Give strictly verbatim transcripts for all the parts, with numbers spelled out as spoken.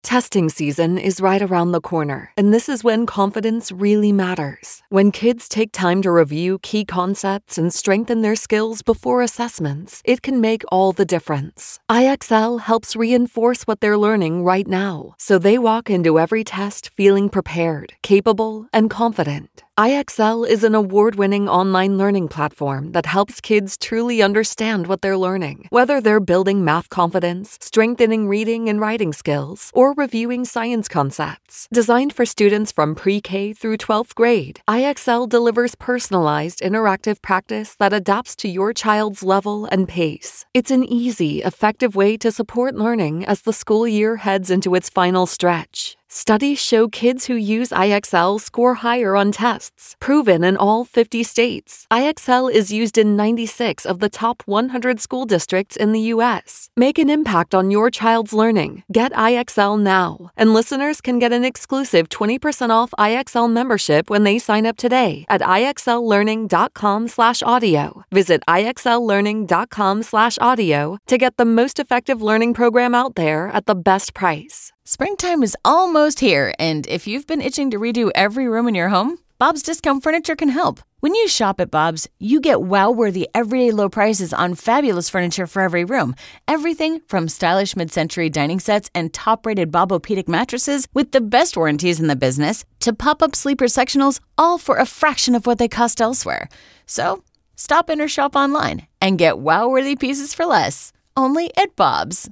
Testing season is right around the corner, and this is when confidence really matters. When kids take time to review key concepts and strengthen their skills before assessments, it can make all the difference. I X L helps reinforce what they're learning right now, so they walk into every test feeling prepared, capable, and confident. I X L is an award-winning online learning platform that helps kids truly understand what they're learning, whether they're building math confidence, strengthening reading and writing skills, or reviewing science concepts. Designed for students from pre-K through twelfth grade, I X L delivers personalized, interactive practice that adapts to your child's level and pace. It's an easy, effective way to support learning as the school year heads into its final stretch. Studies show kids who use I X L score higher on tests, proven in all fifty states. I X L is used in ninety-six of the top one hundred school districts in the U S. Make an impact on your child's learning. Get I X L now. And listeners can get an exclusive twenty percent off I X L membership when they sign up today at IXLlearning.com slash audio. Visit IXLlearning.com slash audio to get the most effective learning program out there at the best price. Springtime is almost here, and if you've been itching to redo every room in your home, Bob's Discount Furniture can help. When you shop at Bob's, you get wow-worthy everyday low prices on fabulous furniture for every room. Everything from stylish mid-century dining sets and top-rated Bob-O-Pedic mattresses with the best warranties in the business to pop-up sleeper sectionals, all for a fraction of what they cost elsewhere. So, stop in or shop online and get wow-worthy pieces for less. Only at Bob's.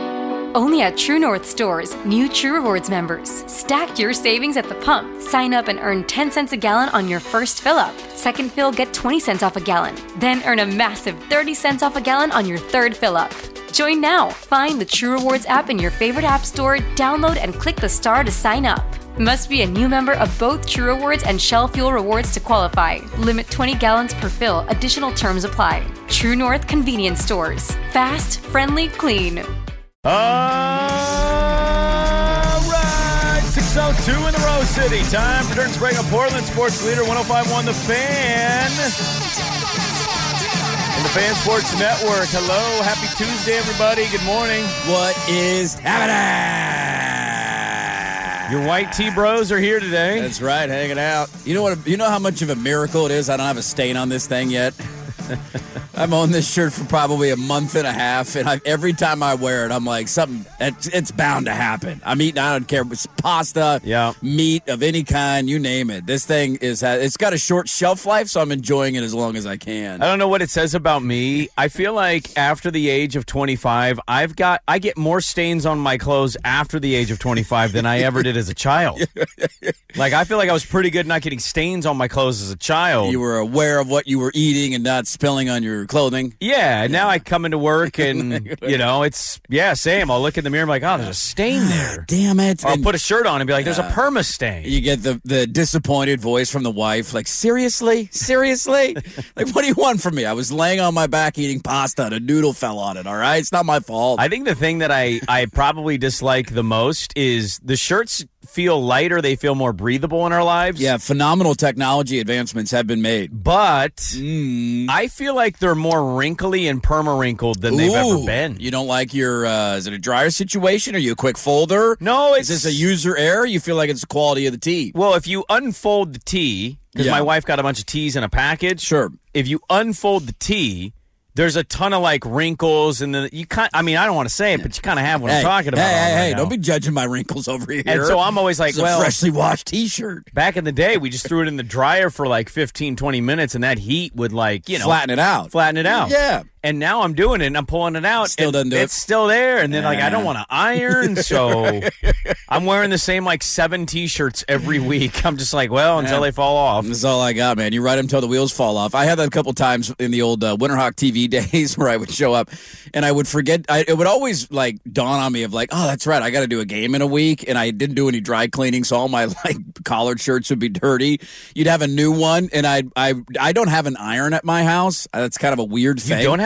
Only at True North stores, new True Rewards members. Stack your savings at the pump. Sign up and earn ten cents a gallon on your first fill-up. Second fill, get twenty cents off a gallon. Then earn a massive thirty cents off a gallon on your third fill-up. Join now. Find the True Rewards app in your favorite app store, download and click the star to sign up. Must be a new member of both True Rewards and Shell Fuel Rewards to qualify. Limit twenty gallons per fill. Additional terms apply. True North Convenience Stores. Fast, friendly, clean. All right, six oh two in the Rose City. Time for Turn Spring of Portland Sports Leader one oh five point one The Fan. And the Fan Sports Network. Hello, happy Tuesday, everybody. Good morning. What is happening? Your white tea bros are here today. That's right, hanging out. You know what? You know how much of a miracle it is I don't have a stain on this thing yet? I've owned this shirt for probably a month and a half, and I, every time I wear it, I'm like, something, it's, it's bound to happen. I'm eating, I don't care, it's pasta, yeah. meat of any kind, you name it. This thing is, it's got a short shelf life, so I'm enjoying it as long as I can. I don't know what it says about me. I feel like after the age of twenty-five, I've got, I get more stains on my clothes after the age of twenty-five than I ever did as a child. Like, I feel like I was pretty good not getting stains on my clothes as a child. You were aware of what you were eating and not spilling on your clothing. Yeah, and now I come into work and, you know, it's, yeah, same. I'll look in the mirror and be like, oh, there's a stain there. Damn it. Or I'll and, put a shirt on and be like, there's uh, a perma stain. You get the, the disappointed voice from the wife, like, seriously? Seriously? Like, what do you want from me? I was laying on my back eating pasta and a noodle fell on it, all right? It's not my fault. I think the thing that I, I probably dislike the most is the shirts feel lighter, they feel more breathable in our lives. Yeah, phenomenal technology advancements have been made. But mm. I feel like they're more wrinkly and perma-wrinkled than Ooh, they've ever been. You don't like your, uh, is it a dryer situation? Are you a quick folder? No, it's... Is this a user error? You feel like it's the quality of the tee? Well, if you unfold the tee, because yeah. my wife got a bunch of tees in a package. Sure. If you unfold the tee, there's a ton of like wrinkles, and then you kind. I mean, I don't want to say it, but you kind of have what hey, I'm talking about. Hey, hey, right hey! now. Don't be judging my wrinkles over here. And so I'm always like, it's well, a freshly washed T-shirt. Back in the day, we just threw it in the dryer for like fifteen, twenty minutes, and that heat would like you know flatten it out, flatten it out. Yeah. And now I'm doing it, and I'm pulling it out. Still and doesn't do it's it. still there, and then yeah. like I don't want to iron, so I'm wearing the same like seven T-shirts every week. I'm just like, well, until yeah. they fall off. That's all I got, man. You ride them until the wheels fall off. I had that a couple times in the old uh, Winterhawk T V days where I would show up, and I would forget. I, it would always like dawn on me of like, oh, that's right, I got to do a game in a week, and I didn't do any dry cleaning, so all my like collared shirts would be dirty. You'd have a new one, and I I I don't have an iron at my house. That's kind of a weird thing. You don't have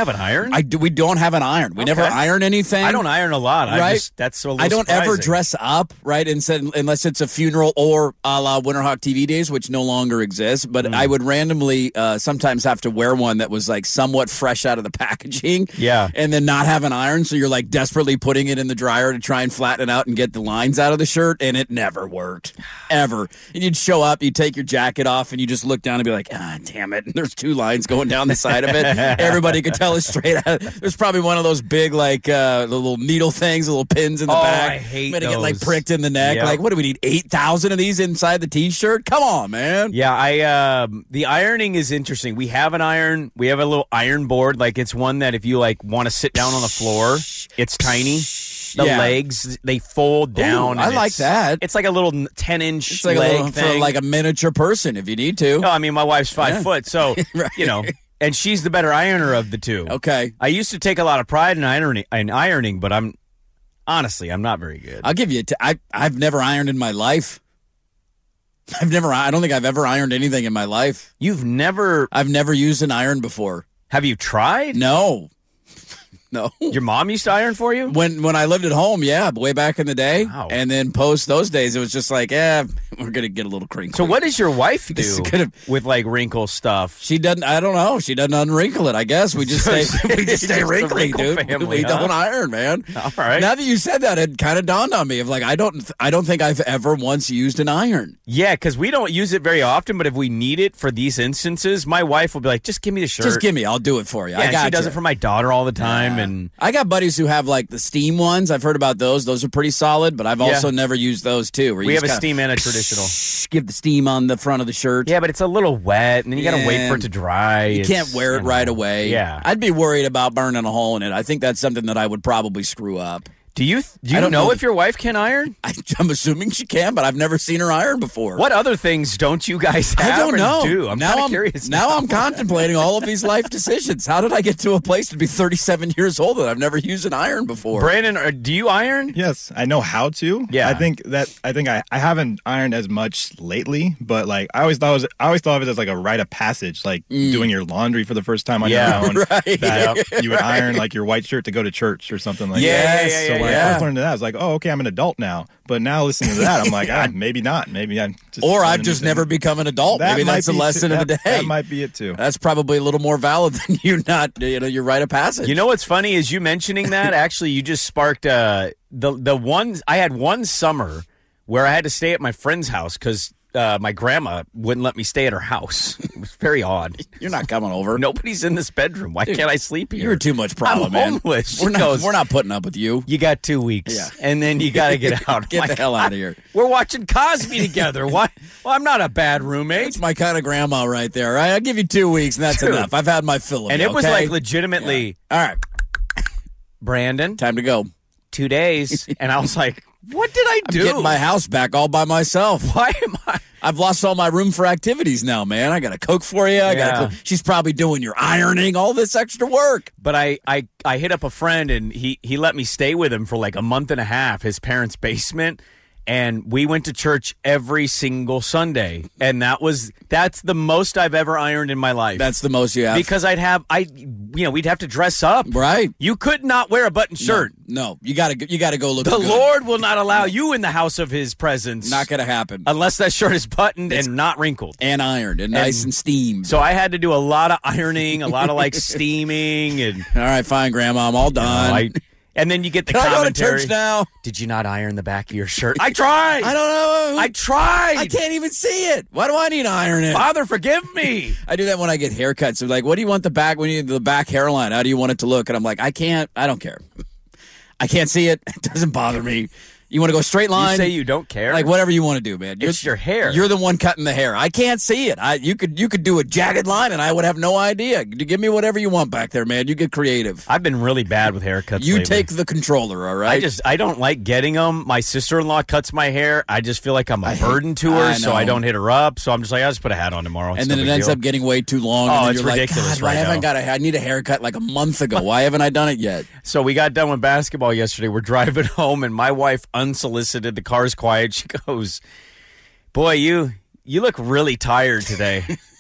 have an iron? I do. We don't have an iron. We Okay. never iron anything. I don't iron a lot. I Right? just, that's a little I don't ever surprising. dress up, right? And said, unless it's a funeral or a la Winterhawk T V days, which no longer exists. But Mm. I would randomly uh, sometimes have to wear one that was like somewhat fresh out of the packaging. Yeah. And then not have an iron. So you're like desperately putting it in the dryer to try and flatten it out and get the lines out of the shirt. And it never worked. Ever. And you'd show up, you'd take your jacket off, and you just look down and be like, ah, damn it. And there's two lines going down the side of it. Everybody could tell it's straight out. There's probably one of those big, like, uh, little needle things, little pins in the Oh, back. I hate Gonna get, like, those. pricked in the neck. Yep. Like, what do we need, eight thousand of these inside the T-shirt? Come on, man. Yeah, I um the ironing is interesting. We have an iron. We have a little iron board. Like it's one that if you like want to sit down on the floor, it's tiny. The Yeah. legs they fold down. Ooh, I and like it's- that. It's like a little ten inch It's like a leg little, for thing. like a miniature person if you need to. no, I mean my wife's five Yeah. foot, so Right. you know, and she's the better ironer of the two. Okay. I used to take a lot of pride in ironing, in ironing, but I'm honestly I'm not very good. I'll give you a t- I, I've never ironed in my life. I've never, I don't think I've ever ironed anything in my life. You've never I've never used an iron before. have you tried? No. No. Your mom used to iron for you? When when I lived at home, yeah, way back in the day. Wow. And then post those days, it was just like, eh, we're going to get a little crinkly. So what does your wife This is do gonna- with like wrinkle stuff? She doesn't, I don't know. She doesn't unwrinkle it, I guess. We just So stay, she- we just stay just a wrinkly, wrinkle dude. family, we huh? don't iron, man. All right. Now that you said that, it kind of dawned on me of like, I don't, I don't think I've ever once used an iron. Yeah, because we don't use it very often, but if we need it for these instances, my wife will be like, just give me the shirt. Just give me, I'll do it for you. Yeah, I and got she does you. it for my daughter all the time. Yeah. And I got buddies who have like the steam ones. I've heard about those. Those are pretty solid, but I've Yeah. also never used those too. where you we have just a kinda steam and a traditional. Give the steam on the front of the shirt. Yeah, but it's a little wet, and then you got to wait Yeah. for it to dry. You It's, can't wear it you know, right away. Yeah. I'd be worried about burning a hole in it. I think that's something that I would probably screw up. Do you do I you don't know know. if your wife can iron? I, I'm assuming she can, but I've never seen her iron before. What other things don't you guys have I don't or know. do? I'm now kind of I'm curious. now. I'm contemplating all of these life decisions. How did I get to a place to be thirty-seven years old that I've never used an iron before? Brandon, uh, do you iron? Yes, I know how to. Yeah. I think that I think I, I haven't ironed as much lately, but like I always thought it was I always thought of it as like a rite of passage, like doing your laundry for the first time on Yeah. your own. Right. That you would iron like your white shirt to go to church or something like Yeah, that. yeah, yeah, so yeah, when yeah. I first learned that, I was like, oh, okay, I'm an adult now. But now listening to that, I'm like, ah, maybe not. Maybe I'm just Or I've learning just new never things. become an adult. That Maybe might that's the be lesson too- of the that- day. That might be it too. That's probably a little more valid than you not, you know, your rite of passage. You know what's funny is you mentioning that. Actually, you just sparked uh, the the one. I had one summer where I had to stay at my friend's house because uh, my grandma wouldn't let me stay at her house. It was very odd. You're not coming over. Nobody's in this bedroom. Why can't I sleep here? You're too much problem, I'm man. homeless. She We're not, goes, we're not putting up with you. You got two weeks, Yeah. and then you got to get out. Get I'm the hell out of here. We're watching Cosby together. Why? Well, I'm not a bad roommate. It's my kind of grandma right there. Right? I'll give you two weeks, and that's Dude. enough. I've had my fill of And you, it was okay? like legitimately, All right, Brandon, time to go. two days, and I was like, "What did I do? Getting my house back all by myself. Why am I?" I've lost all my room for activities now, man. I got to cook for you. I Yeah. got. She's probably doing your ironing, all this extra work. But I, I, I hit up a friend and he, he let me stay with him for like a month and a half, his parents' basement. And we went to church every single Sunday. And that was, that's the most I've ever ironed in my life. That's the most you have. because I'd have, I, you know, we'd have to dress up. right. You could not wear a button shirt. No, no. you got to. You got to go look. The good. Lord will not allow you in the house of his presence. Not going to happen. Unless that shirt is buttoned and not wrinkled. and ironed and nice and steamed. So I had to do a lot of ironing, a lot of like steaming, and all right, fine, Grandma. I'm all done. I, and then you get the Can I go to commentary. church now? Did you not iron the back of your shirt? I tried. I don't know. I tried. I can't even see it. Why do I need to iron it? Father, forgive me. I do that when I get haircuts. They're like, what do you want the back, when you the back hairline? How do you want it to look? And I'm like, I can't, I don't care. I can't see it. It doesn't bother me. You want to go straight line? You say you don't care. Like whatever you want to do, man. You're, It's your hair. You're the one cutting the hair. I can't see it. I you could you could do a jagged line, and I would have no idea. Give me whatever you want back there, man. You get creative. I've been really bad with haircuts. You lately. take the controller, all right? I just I don't like getting them. My sister-in-law cuts my hair. I just feel like I'm a I hate- burden to her, I so I know. don't hit her up. So I'm just like, I'll just put a hat on tomorrow. It's and no then it big ends deal. up getting way too long. Oh, and then it's you're ridiculous like, God, why right haven't now." got a, I need a haircut like a month ago. Why haven't I done it yet? So we got done with basketball yesterday. We're driving home, and my wife, unsolicited, the car's quiet. She goes, "Boy, you you look really tired today."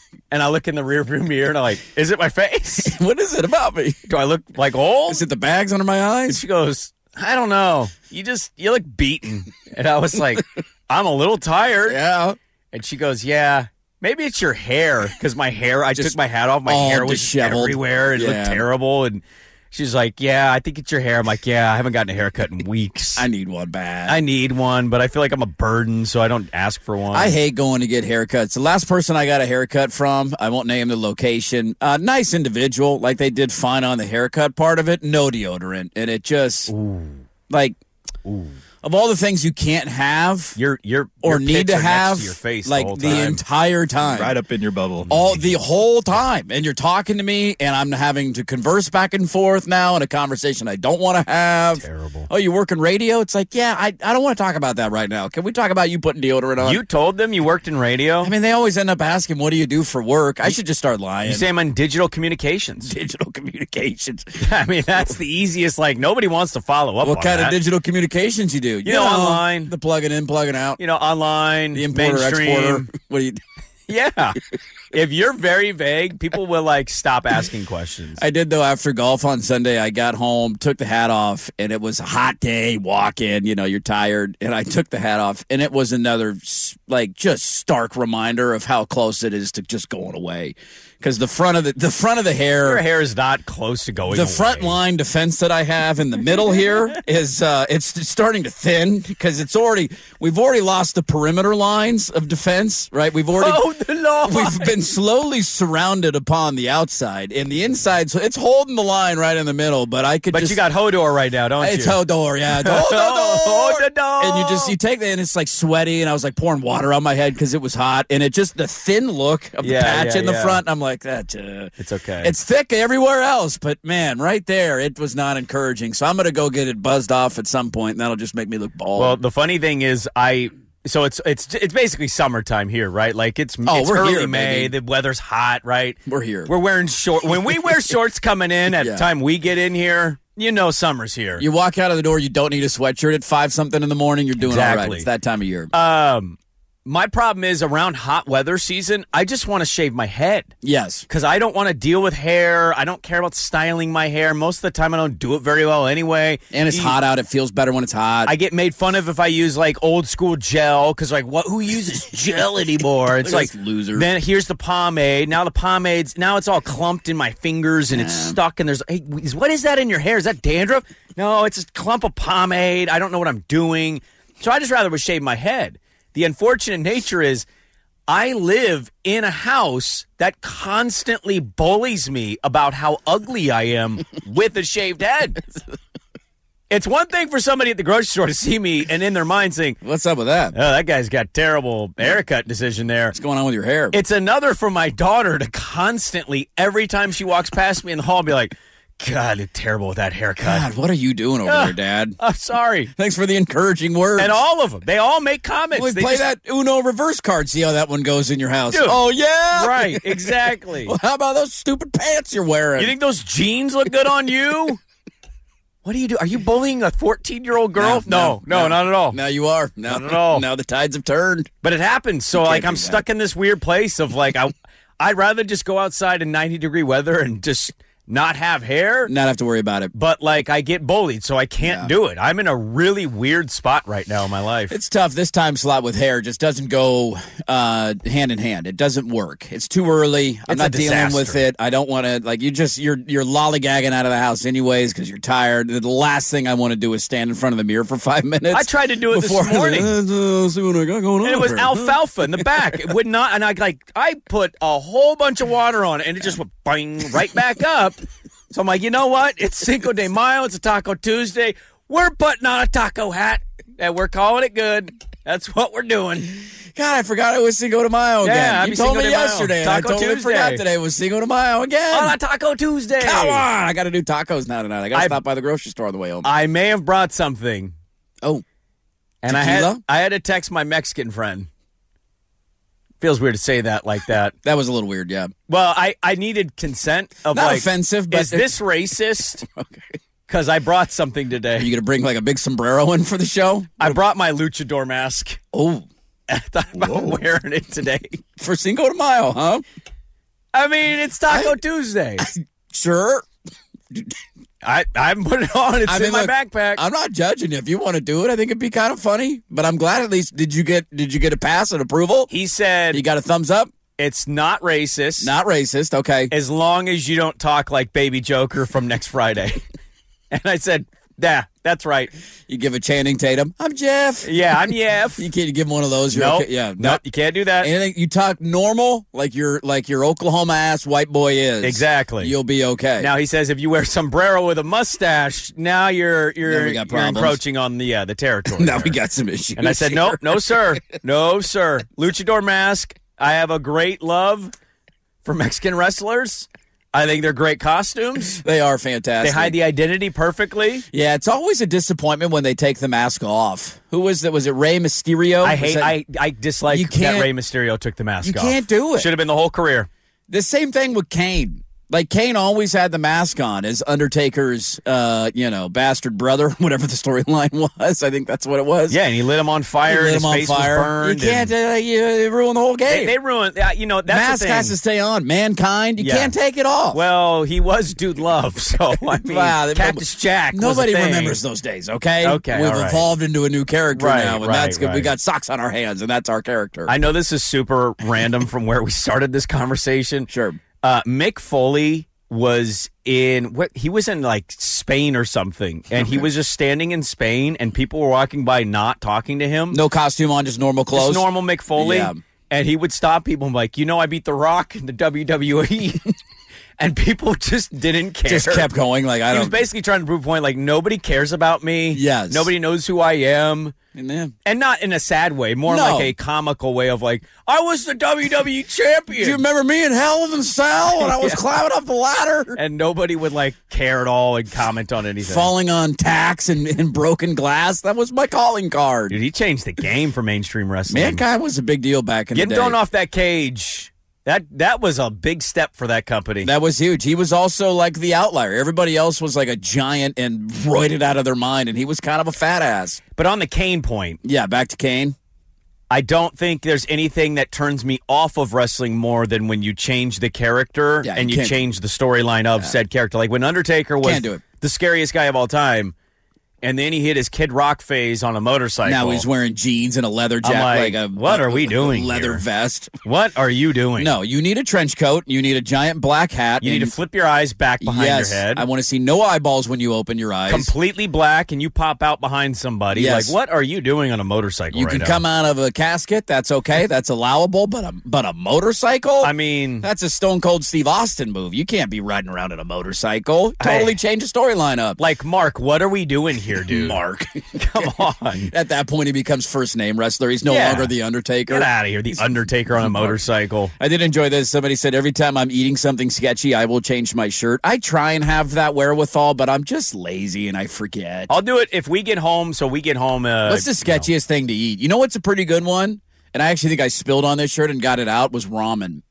And I look in the rearview mirror and I'm like, is it my face? What is it about me? Do I look like old? Is it the bags under my eyes? And she goes, I don't know. You just, you look beaten. And I was like, I'm a little tired. Yeah. And she goes, yeah, maybe it's your hair. Because my hair, I Just took my hat off. My all hair was disheveled. everywhere. It Yeah. looked terrible. And she's like, yeah, I think it's your hair. I'm like, yeah, I haven't gotten a haircut in weeks. I need one bad. I need one, but I feel like I'm a burden, so I don't ask for one. I hate going to get haircuts. The last person I got a haircut from, I won't name the location, uh, nice individual. Like they did fine on the haircut part of it. No deodorant. And it just, Ooh. like, Ooh. of all the things you can't have Your your or your need pits to are have, next to your face like the, whole the time. entire time. Right up in your bubble. All the whole time, and you're talking to me, and I'm having to converse back and forth now in a conversation I don't want to have. Terrible. Oh, you work in radio? It's like, yeah, I, I don't want to talk about that right now. Can we talk about you putting deodorant on? You told them you worked in radio? I mean, they always end up asking, "What do you do for work?" I should just start lying. You say I'm on digital communications. Digital communications. I mean, that's the easiest. Like, nobody wants to follow up What on kind that. of digital communications you do? You, know, online. the plugging in, plugging out, You know, online, the importer, mainstream. exporter. What do you? Yeah. If you're very vague, people will, like, stop asking questions. I did, though, after golf on Sunday. I got home, took the hat off, and it was a hot day, walk in, you know, you're tired. And I took the hat off, and it was another, like, just stark reminder of how close it is to just going away. Because the front of the the front of the hair, Your hair is not close to going the away. front line defense that I have in the middle here is uh, it's starting to thin because it's already we've already lost the perimeter lines of defense, right? We've already Oh, the Lord. we've been slowly surrounded upon the outside and the inside, so it's holding the line right in the middle. But I could, But just, you got Hodor right now, don't it's you? Hodor, yeah, Hodor. Hodor. And you just you take that and it's like sweaty, and I was like pouring water on my head because it was hot, and it just the thin look of the Yeah, patch yeah, in the yeah. front. I'm like that. Uh, It's okay. it's thick everywhere else, but man, right there, it was not encouraging. So I'm going to go get it buzzed off at some point, and that'll just make me look bald. Well, the funny thing is, I so it's it's it's basically summertime here, right? Like it's Oh, it's we're early here, May, baby. the weather's hot, right? We're here. We're wearing short. When we wear shorts coming in at Yeah. the time we get in here, you know summer's here. You walk out of the door, you don't need a sweatshirt at five something in the morning. You're doing all right. Exactly. It's that time of year. Um, my problem is around hot weather season, I just want to shave my head. yes. Because I don't want to deal with hair. I don't care about styling my hair. Most of the time, I don't do it very well anyway. And it's You- hot out. It feels better when it's hot. I get made fun of if I use like old school gel because like what who uses gel anymore? It's Look at like this loser. Then here's the pomade. Now the pomade's now it's all clumped in my fingers and it's stuck. And there's hey, is- what is that in your hair? Is that dandruff? No, it's a clump of pomade. I don't know what I'm doing. So I just rather would shave my head. The unfortunate nature is I live in a house that constantly bullies me about how ugly I am with a shaved head. It's one thing for somebody at the grocery store to see me and in their mind think, What's up with that? oh, that guy's got terrible haircut decision there. What's going on with your hair? It's another for my daughter to constantly, every time she walks past me in the hall, be like, God, it's terrible with that haircut. God, what are you doing over there, Dad? I'm sorry. Thanks for the encouraging words. And all of them, they all make comments. Well, They play just- that Uno reverse card. See how that one goes in your house. Dude. Oh, yeah? Right, exactly. Well, how about those stupid pants you're wearing? You think those jeans look good on you? What do you do? Are you bullying a fourteen-year-old girl? No, no, not at all. Now you are. Now, Not at all. Now the tides have turned. But it happens. So, like, do I'm that. stuck in this weird place of, like, I, I'd rather just go outside in ninety-degree weather and just not have hair. Not have to worry about it. But, like, I get bullied, so I can't Yeah. do it. I'm in a really weird spot right now in my life. It's tough. This time slot with hair just doesn't go uh, hand in hand. It doesn't work. It's too early. I'm It's a not dealing with disaster. it. I don't want to like you. Just you're you're lollygagging out of the house anyways because you're tired. The last thing I want to do is stand in front of the mirror for five minutes. I tried to do it this before morning. Uh, see what I got going on And it was here. alfalfa in the back. It would not, and I like I put a whole bunch of water on it, and it just went bang right back up. So I'm like, you know what? It's Cinco de Mayo. It's a Taco Tuesday. We're putting on a taco hat, and we're calling it good. That's what we're doing. God, I forgot it was Cinco de Mayo again. Yeah, you happy told Cinco me de Mayo. yesterday, and I Taco totally Tuesday. forgot today was Cinco de Mayo again. On a Taco Tuesday. Come on, I got to do tacos now tonight. I got to I- stop by the grocery store on the way home. I may have brought something, oh, and I had Tequila? I had to text my Mexican friend. Feels weird to say that like that. that was a little weird. Yeah. Well, I, I needed consent of Not like offensive, but is this racist? Okay. Because I brought something Are today. you gonna bring like a big sombrero in for the show? I brought my luchador mask. Oh, I thought about wearing it today. for Cinco de Mayo, huh? I mean, it's Taco I, Tuesday. Sure. I, I haven't put it on. It's I in mean, my look, backpack. I'm not judging you. If you want to do it, I think it'd be kind of funny. But I'm glad at least did you get did you get a pass and approval? He said you got a thumbs up. It's not racist. Not racist. Okay. As long as you don't talk like Baby Joker from next Friday. And I said, yeah, that's right. You give a Channing Tatum. I'm Jeff. Yeah, I'm Jeff. You can't give him one of those. You're nope. okay. Yeah. Nope. nope. You can't do that. Anything you talk normal, like your like your Oklahoma ass white boy is. Exactly. You'll be okay. Now he says if you wear sombrero with a mustache, now you're you're, you're encroaching on the uh, the territory. Now there. we got some issues. And I said, no, no, sir, no, sir. Luchador mask. I have a great love for Mexican wrestlers. I think they're great costumes. They are fantastic. They hide the identity perfectly. Yeah, it's always a disappointment when they take the mask off. Who was that? Was it Rey Mysterio? I hate. that, I I dislike that Rey Mysterio took the mask you off. You can't do it. Should have been the whole career. The same thing with Kane. Like, Kane always had the mask on as Undertaker's, uh, you know, bastard brother, whatever the storyline was. I think that's what it was. Yeah, and he lit him on fire. He lit and his him on face fire. Was burned. You can't uh, you ruin the whole game. They, they ruined, uh, you know, that's mask the thing. has to stay on. Mankind, you yeah. can't take it off. Well, he was Dude Love, so, I mean, wow, Cactus Jack Nobody was a thing. remembers those days, okay? Okay, We've all right. evolved into a new character right, now, and right, that's good. Right. We got socks on our hands, and that's our character. I know this is super random from where we started this conversation. Sure. Uh, Mick Foley was in what he was in like Spain or something, and okay. he was just standing in Spain, and people were walking by not talking to him. No costume on, just normal clothes. Just normal Mick Foley. Yeah. And he would stop people and be like, you know, I beat The Rock in the W W E. And people just didn't care. Just kept going. Like I he don't. was basically trying to prove a point. Like nobody cares about me. Yes. Nobody knows who I am. And then, and not in a sad way, more no. like a comical way of like, I was the W W E champion. Do you remember me in Hell in a Cell when I was yeah. climbing up the ladder? And nobody would like care at all and comment on anything. Falling on tacks and, and broken glass. That was my calling card. Dude, he changed the game for mainstream wrestling. Mankind was a big deal back in Getting the day. thrown off that cage. That that was a big step for that company. That was huge. He was also like the outlier. Everybody else was like a giant and roided out of their mind, and he was kind of a fat ass. But on the Kane point. Yeah, back to Kane. I don't think there's anything that turns me off of wrestling more than when you change the character yeah, and you, you change the storyline of yeah. said character. Like when Undertaker was can't do it. the scariest guy of all time. And then he hit his Kid Rock phase on a motorcycle. Now he's wearing jeans and a leather jacket. Like, like a, what a, are we doing leather here? vest. What are you doing? No, you need a trench coat. You need a giant black hat. You need to flip your eyes back behind yes, your head. I want to see no eyeballs when you open your eyes. Completely black, and you pop out behind somebody. Yes. Like, what are you doing on a motorcycle You right can now? come out of a casket. That's okay. That's allowable. But a, but a motorcycle? I mean... That's a Stone Cold Steve Austin move. You can't be riding around in a motorcycle. Totally I, change the storyline up. Like, Mark, what are we doing here, dude? Mark. Come on. At that point, he becomes first name wrestler. He's no yeah. longer the Undertaker. Get out of here. The Undertaker on a motorcycle. I did enjoy this. Somebody said, every time I'm eating something sketchy, I will change my shirt. I try and have that wherewithal, but I'm just lazy and I forget. I'll do it if we get home, so we get home. Uh, what's the sketchiest you know. thing to eat? You know what's a pretty good one? And I actually think I spilled on this shirt and got it out, was ramen.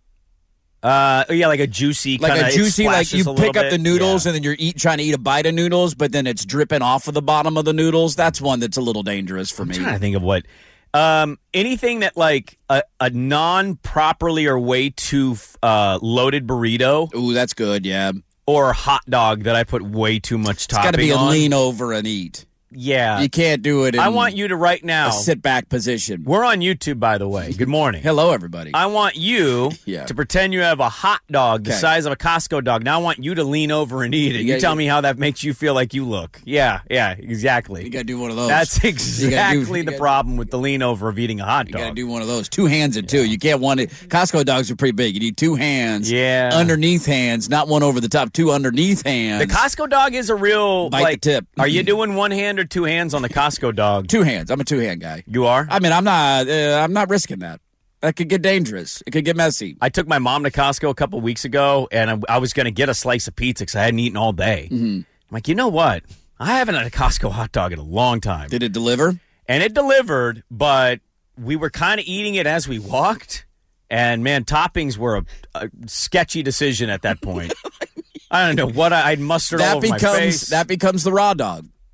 Uh yeah, like a juicy like kinda, a juicy like you pick up bit. the noodles yeah. and then you're eat, trying to eat a bite of noodles, but then it's dripping off of the bottom of the noodles. That's one that's a little dangerous for I'm me. I'm trying to think of what um anything that like a, a non properly or way too uh loaded burrito. Ooh, that's good. Yeah. Or a hot dog that I put way too much topping on. It's got to be a on. lean over and eat. Yeah. You can't do it in I want you to right now. A sit back position. We're on YouTube, by the way. Good morning. Hello, everybody. I want you yeah. to pretend you have a hot dog the okay. size of a Costco dog. Now I want you to lean over and eat it. You, you tell you, me how that makes you feel like you look. Yeah, yeah, exactly. You got to do one of those. That's exactly do, the problem with the lean over of eating a hot you dog. You got to do one of those. Two hands it, too. You can't want it. Costco dogs are pretty big. You need two hands. Yeah. Underneath hands, not one over the top. Two underneath hands. The Costco dog is a real, Bite like, the tip. Are you doing one hand or two hands on the Costco dog? Two hands. I'm a two hand guy. You are? I mean, I'm not. Uh, I'm not risking that. That could get dangerous. It could get messy. I took my mom to Costco a couple weeks ago, and I, I was going to get a slice of pizza because I hadn't eaten all day. Mm-hmm. I'm like, you know what? I haven't had a Costco hot dog in a long time. Did it deliver? And it delivered, but we were kind of eating it as we walked. And, man, toppings were a, a sketchy decision at that point. I don't know what I, I'd mustered that all over becomes, my face. That becomes the raw dog.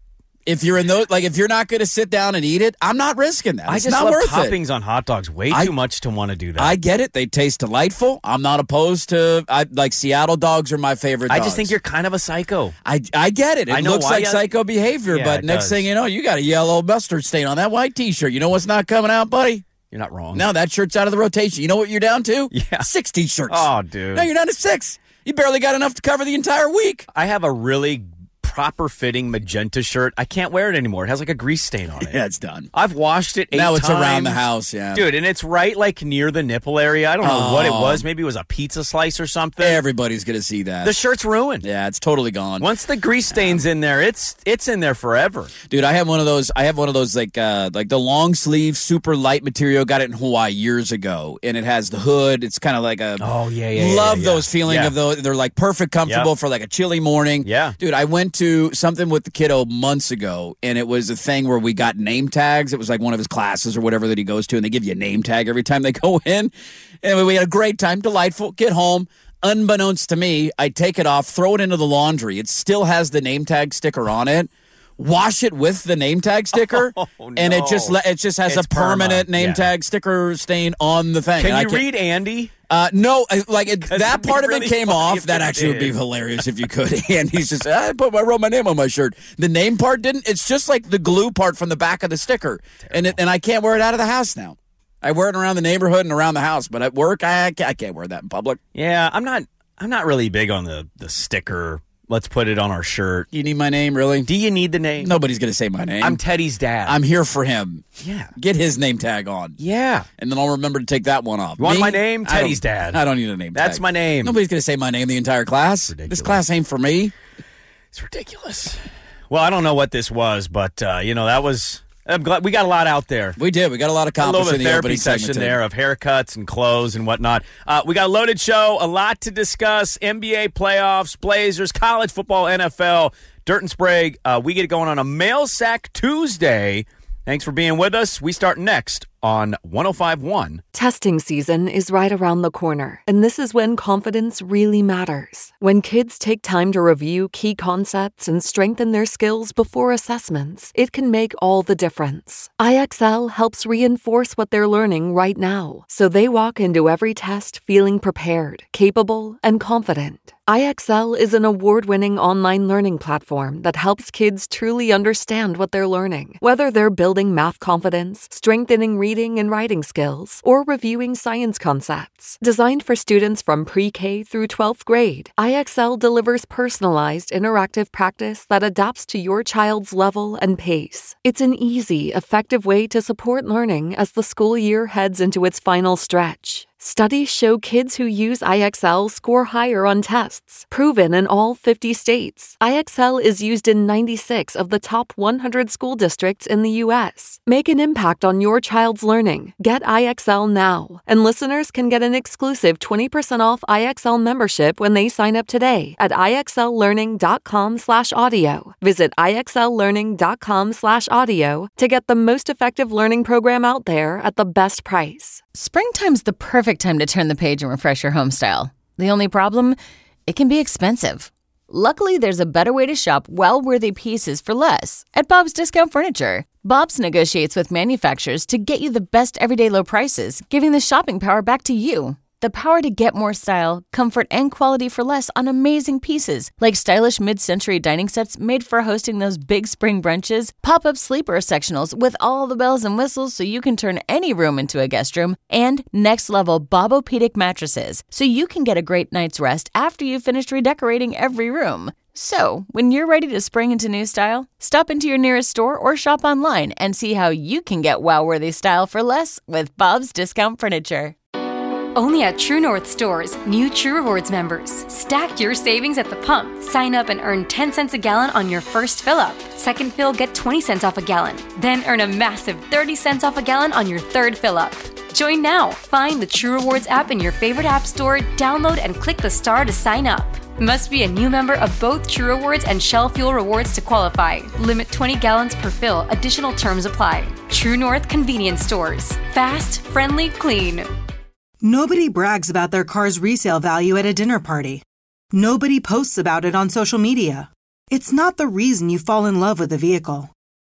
If you're in those, like, if you're not going to sit down and eat it, I'm not risking that. I It's just not love worth toppings it. on hot dogs way I- too much to want to do that. I get it. They taste delightful. I'm not opposed to, I like Seattle dogs are my favorite I dogs. just think you're kind of a psycho. I, I get it. It I know looks why like you- psycho behavior, Yeah, but it next does. thing you know, you got a yellow mustard stain on that white T-shirt. You know what's not coming out, buddy? You're not wrong. No, that shirt's out of the rotation. You know what you're down to? Yeah. Six T-shirts. Oh, dude. No, you're down to six. You barely got enough to cover the entire week. I have a really proper fitting magenta shirt. I can't wear it anymore. It has like a grease stain on it. Yeah, it's done. I've washed it eight Now it's times. around the house, yeah. Dude, and it's right like near the nipple area. I don't know what it Oh. was. Maybe it was a pizza slice or something. Everybody's going to see that. The shirt's ruined. Yeah, it's totally gone. Once the grease stain's in there, it's it's in there forever. Dude, I have one of those. I have one of those like uh, like the long sleeve, super light material. Got it in Hawaii years ago, and it has the hood. It's kind of like a. Oh, yeah, yeah, yeah, Love yeah. those feeling Yeah. of those. They're like perfect, comfortable Yep. for like a chilly morning. Yeah. Dude, I went to something with the kiddo months ago, and it was a thing where we got name tags. It was like one of his classes or whatever that he goes to, and they give you a name tag every time they go in. And we had a great time, delightful. Get home. Unbeknownst to me, I take it off, throw it into the laundry. It still has the name tag sticker on it. Wash it with the name tag sticker, Oh, and it no. just le- it just has It's a permanent perma, name yeah. tag sticker stain on the thing. Can And I you can't- read Andy? Uh, no, I- like it, that it'd be part of really it came funny off. if That it actually would be did. hilarious if you could. And he's just, I put, I wrote my name on my shirt. The name part didn't. It's just like the glue part from the back of the sticker, and it, and I can't wear it out of the house now. I wear it around the neighborhood and around the house, but at work, I, can't- I can't wear that in public. Yeah, I'm not. I'm not really big on the the sticker. Let's put it on our shirt. You need my name, really? Do you need the name? Nobody's gonna say my name. I'm Teddy's dad. I'm here for him. yeah. Get his name tag on, Yeah. and then I'll remember to take that one off. You want Me? my name? I don't- Teddy's dad. I don't need a name. That's tag. my name. Nobody's gonna say my name the entire class. Ridiculous. This class ain't for me. It's ridiculous. Well, I don't know what this was, but uh, you know that was. I'm glad we got a lot out there. We did. We got a lot A accomplished little in bit the of opening therapy session segment today. there of haircuts and clothes and whatnot. Uh, we got a loaded show, a lot to discuss. N B A playoffs, Blazers, college football, N F L, Dirt and Sprague. Uh, we get going on a Mail Sack Tuesday. Thanks for being with us. We start next on one oh five point one. Testing season is right around the corner, and this is when confidence really matters. When kids take time to review key concepts and strengthen their skills before assessments, it can make all the difference. I X L helps reinforce what they're learning right now, so they walk into every test feeling prepared, capable, and confident. I X L is an award-winning online learning platform that helps kids truly understand what they're learning, whether they're building math confidence, strengthening reading and writing skills, or reviewing science concepts. Designed for students from pre-K through twelfth grade, I X L delivers personalized, interactive practice that adapts to your child's level and pace. It's an easy, effective way to support learning as the school year heads into its final stretch. Studies show kids who use I X L score higher on tests, proven in all fifty states. I X L is used in ninety-six of the top one hundred school districts in the U S. Make an impact on your child's learning. Get I X L now. And listeners can get an exclusive twenty percent off I X L membership when they sign up today at IXLlearning.com slash audio. Visit IXLlearning.com slash audio to get the most effective learning program out there at the best price. Springtime's the perfect time to turn the page and refresh your home style. The only problem? It can be expensive. Luckily, there's a better way to shop well-worthy pieces for less at Bob's Discount Furniture. Bob's negotiates with manufacturers to get you the best everyday low prices, giving the shopping power back to you. The power to get more style, comfort, and quality for less on amazing pieces, like stylish mid-century dining sets made for hosting those big spring brunches, pop-up sleeper sectionals with all the bells and whistles so you can turn any room into a guest room, and next-level Bobopedic mattresses so you can get a great night's rest after you've finished redecorating every room. So, when you're ready to spring into new style, stop into your nearest store or shop online and see how you can get wow-worthy style for less with Bob's Discount Furniture. Only at True North stores, new True Rewards members. Stack your savings at the pump. Sign up and earn ten cents a gallon on your first fill up. Second fill, get twenty cents off a gallon. Then earn a massive thirty cents off a gallon on your third fill up. Join now. Find the True Rewards app in your favorite app store, download and click the star to sign up. Must be a new member of both True Rewards and Shell Fuel Rewards to qualify. Limit twenty gallons per fill. Additional terms apply. True North Convenience Stores. Fast, friendly, clean. Nobody brags about their car's resale value at a dinner party. Nobody posts about it on social media. It's not the reason you fall in love with a vehicle.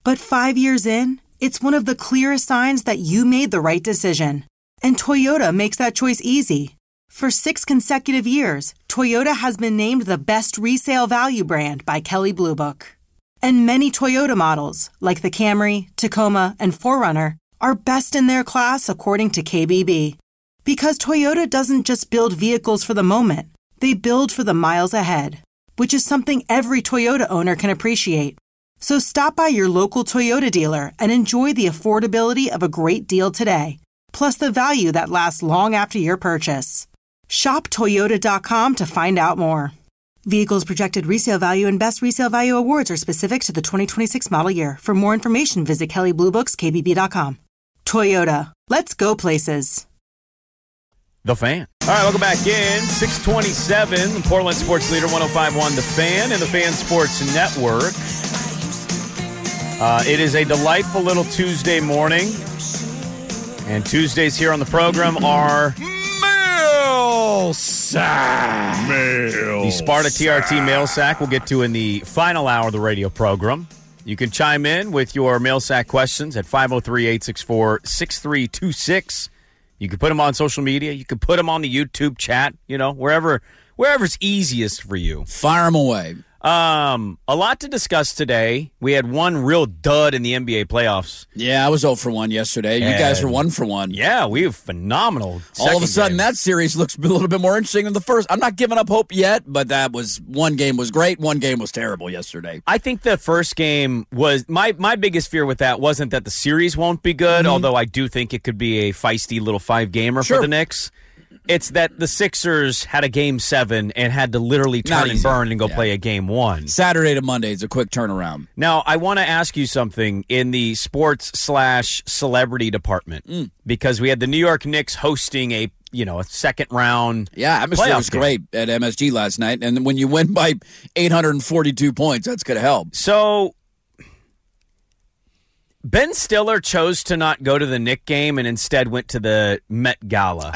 But five years in, it's one of the clearest signs that you made the right decision. And Toyota makes that choice easy. For six consecutive years, Toyota has been named the best resale value brand by Kelley Blue Book. And many Toyota models, like the Camry, Tacoma, and four runner, are best in their class according to K B B. Because Toyota doesn't just build vehicles for the moment, they build for the miles ahead, which is something every Toyota owner can appreciate. So stop by your local Toyota dealer and enjoy the affordability of a great deal today, plus the value that lasts long after your purchase. Shop Toyota dot com to find out more. Vehicles projected resale value and best resale value awards are specific to the twenty twenty-six model year. For more information, visit Kelley Blue Books K B B dot com. Toyota. Let's go places. The Fan. All right, welcome back in. six twenty-seven, Portland Sports Leader one oh five point one, The Fan, and the Fan Sports Network. Uh, it is a delightful little Tuesday morning. And Tuesdays here on the program are Mail Sack. Mail The Sparta T R T Mail Sack we'll get to in the final hour of the radio program. You can chime in with your Mail Sack questions at five oh three, eight six four, six three two six. You can put them on social media. You can put them on the YouTube chat, you know, wherever wherever's easiest for you. Fire them away. Um, a lot to discuss today. We had one real dud in the N B A playoffs. Yeah, I was oh for one yesterday. You And- guys were one for one. Yeah, we have phenomenal. All of a second sudden, game. that series looks a little bit more interesting than the first. I'm not giving up hope yet, but that was one game was great, one game was terrible yesterday. I think the first game was my my biggest fear with that wasn't that the series won't be good, Mm-hmm. although I do think it could be a feisty little five gamer Sure. for the Knicks. It's that the Sixers had a game seven and had to literally Not turn and easy. burn and go Yeah. play a game one. Saturday to Monday is a quick turnaround. Now, I want to ask you something in the sports slash celebrity department Mm. because we had the New York Knicks hosting a you know a second round. Yeah, atmosphere playoff was game. great at M S G last night, and when you win by eight hundred forty-two points, that's going to help. So Ben Stiller chose to not go to the Knick game and instead went to the Met Gala.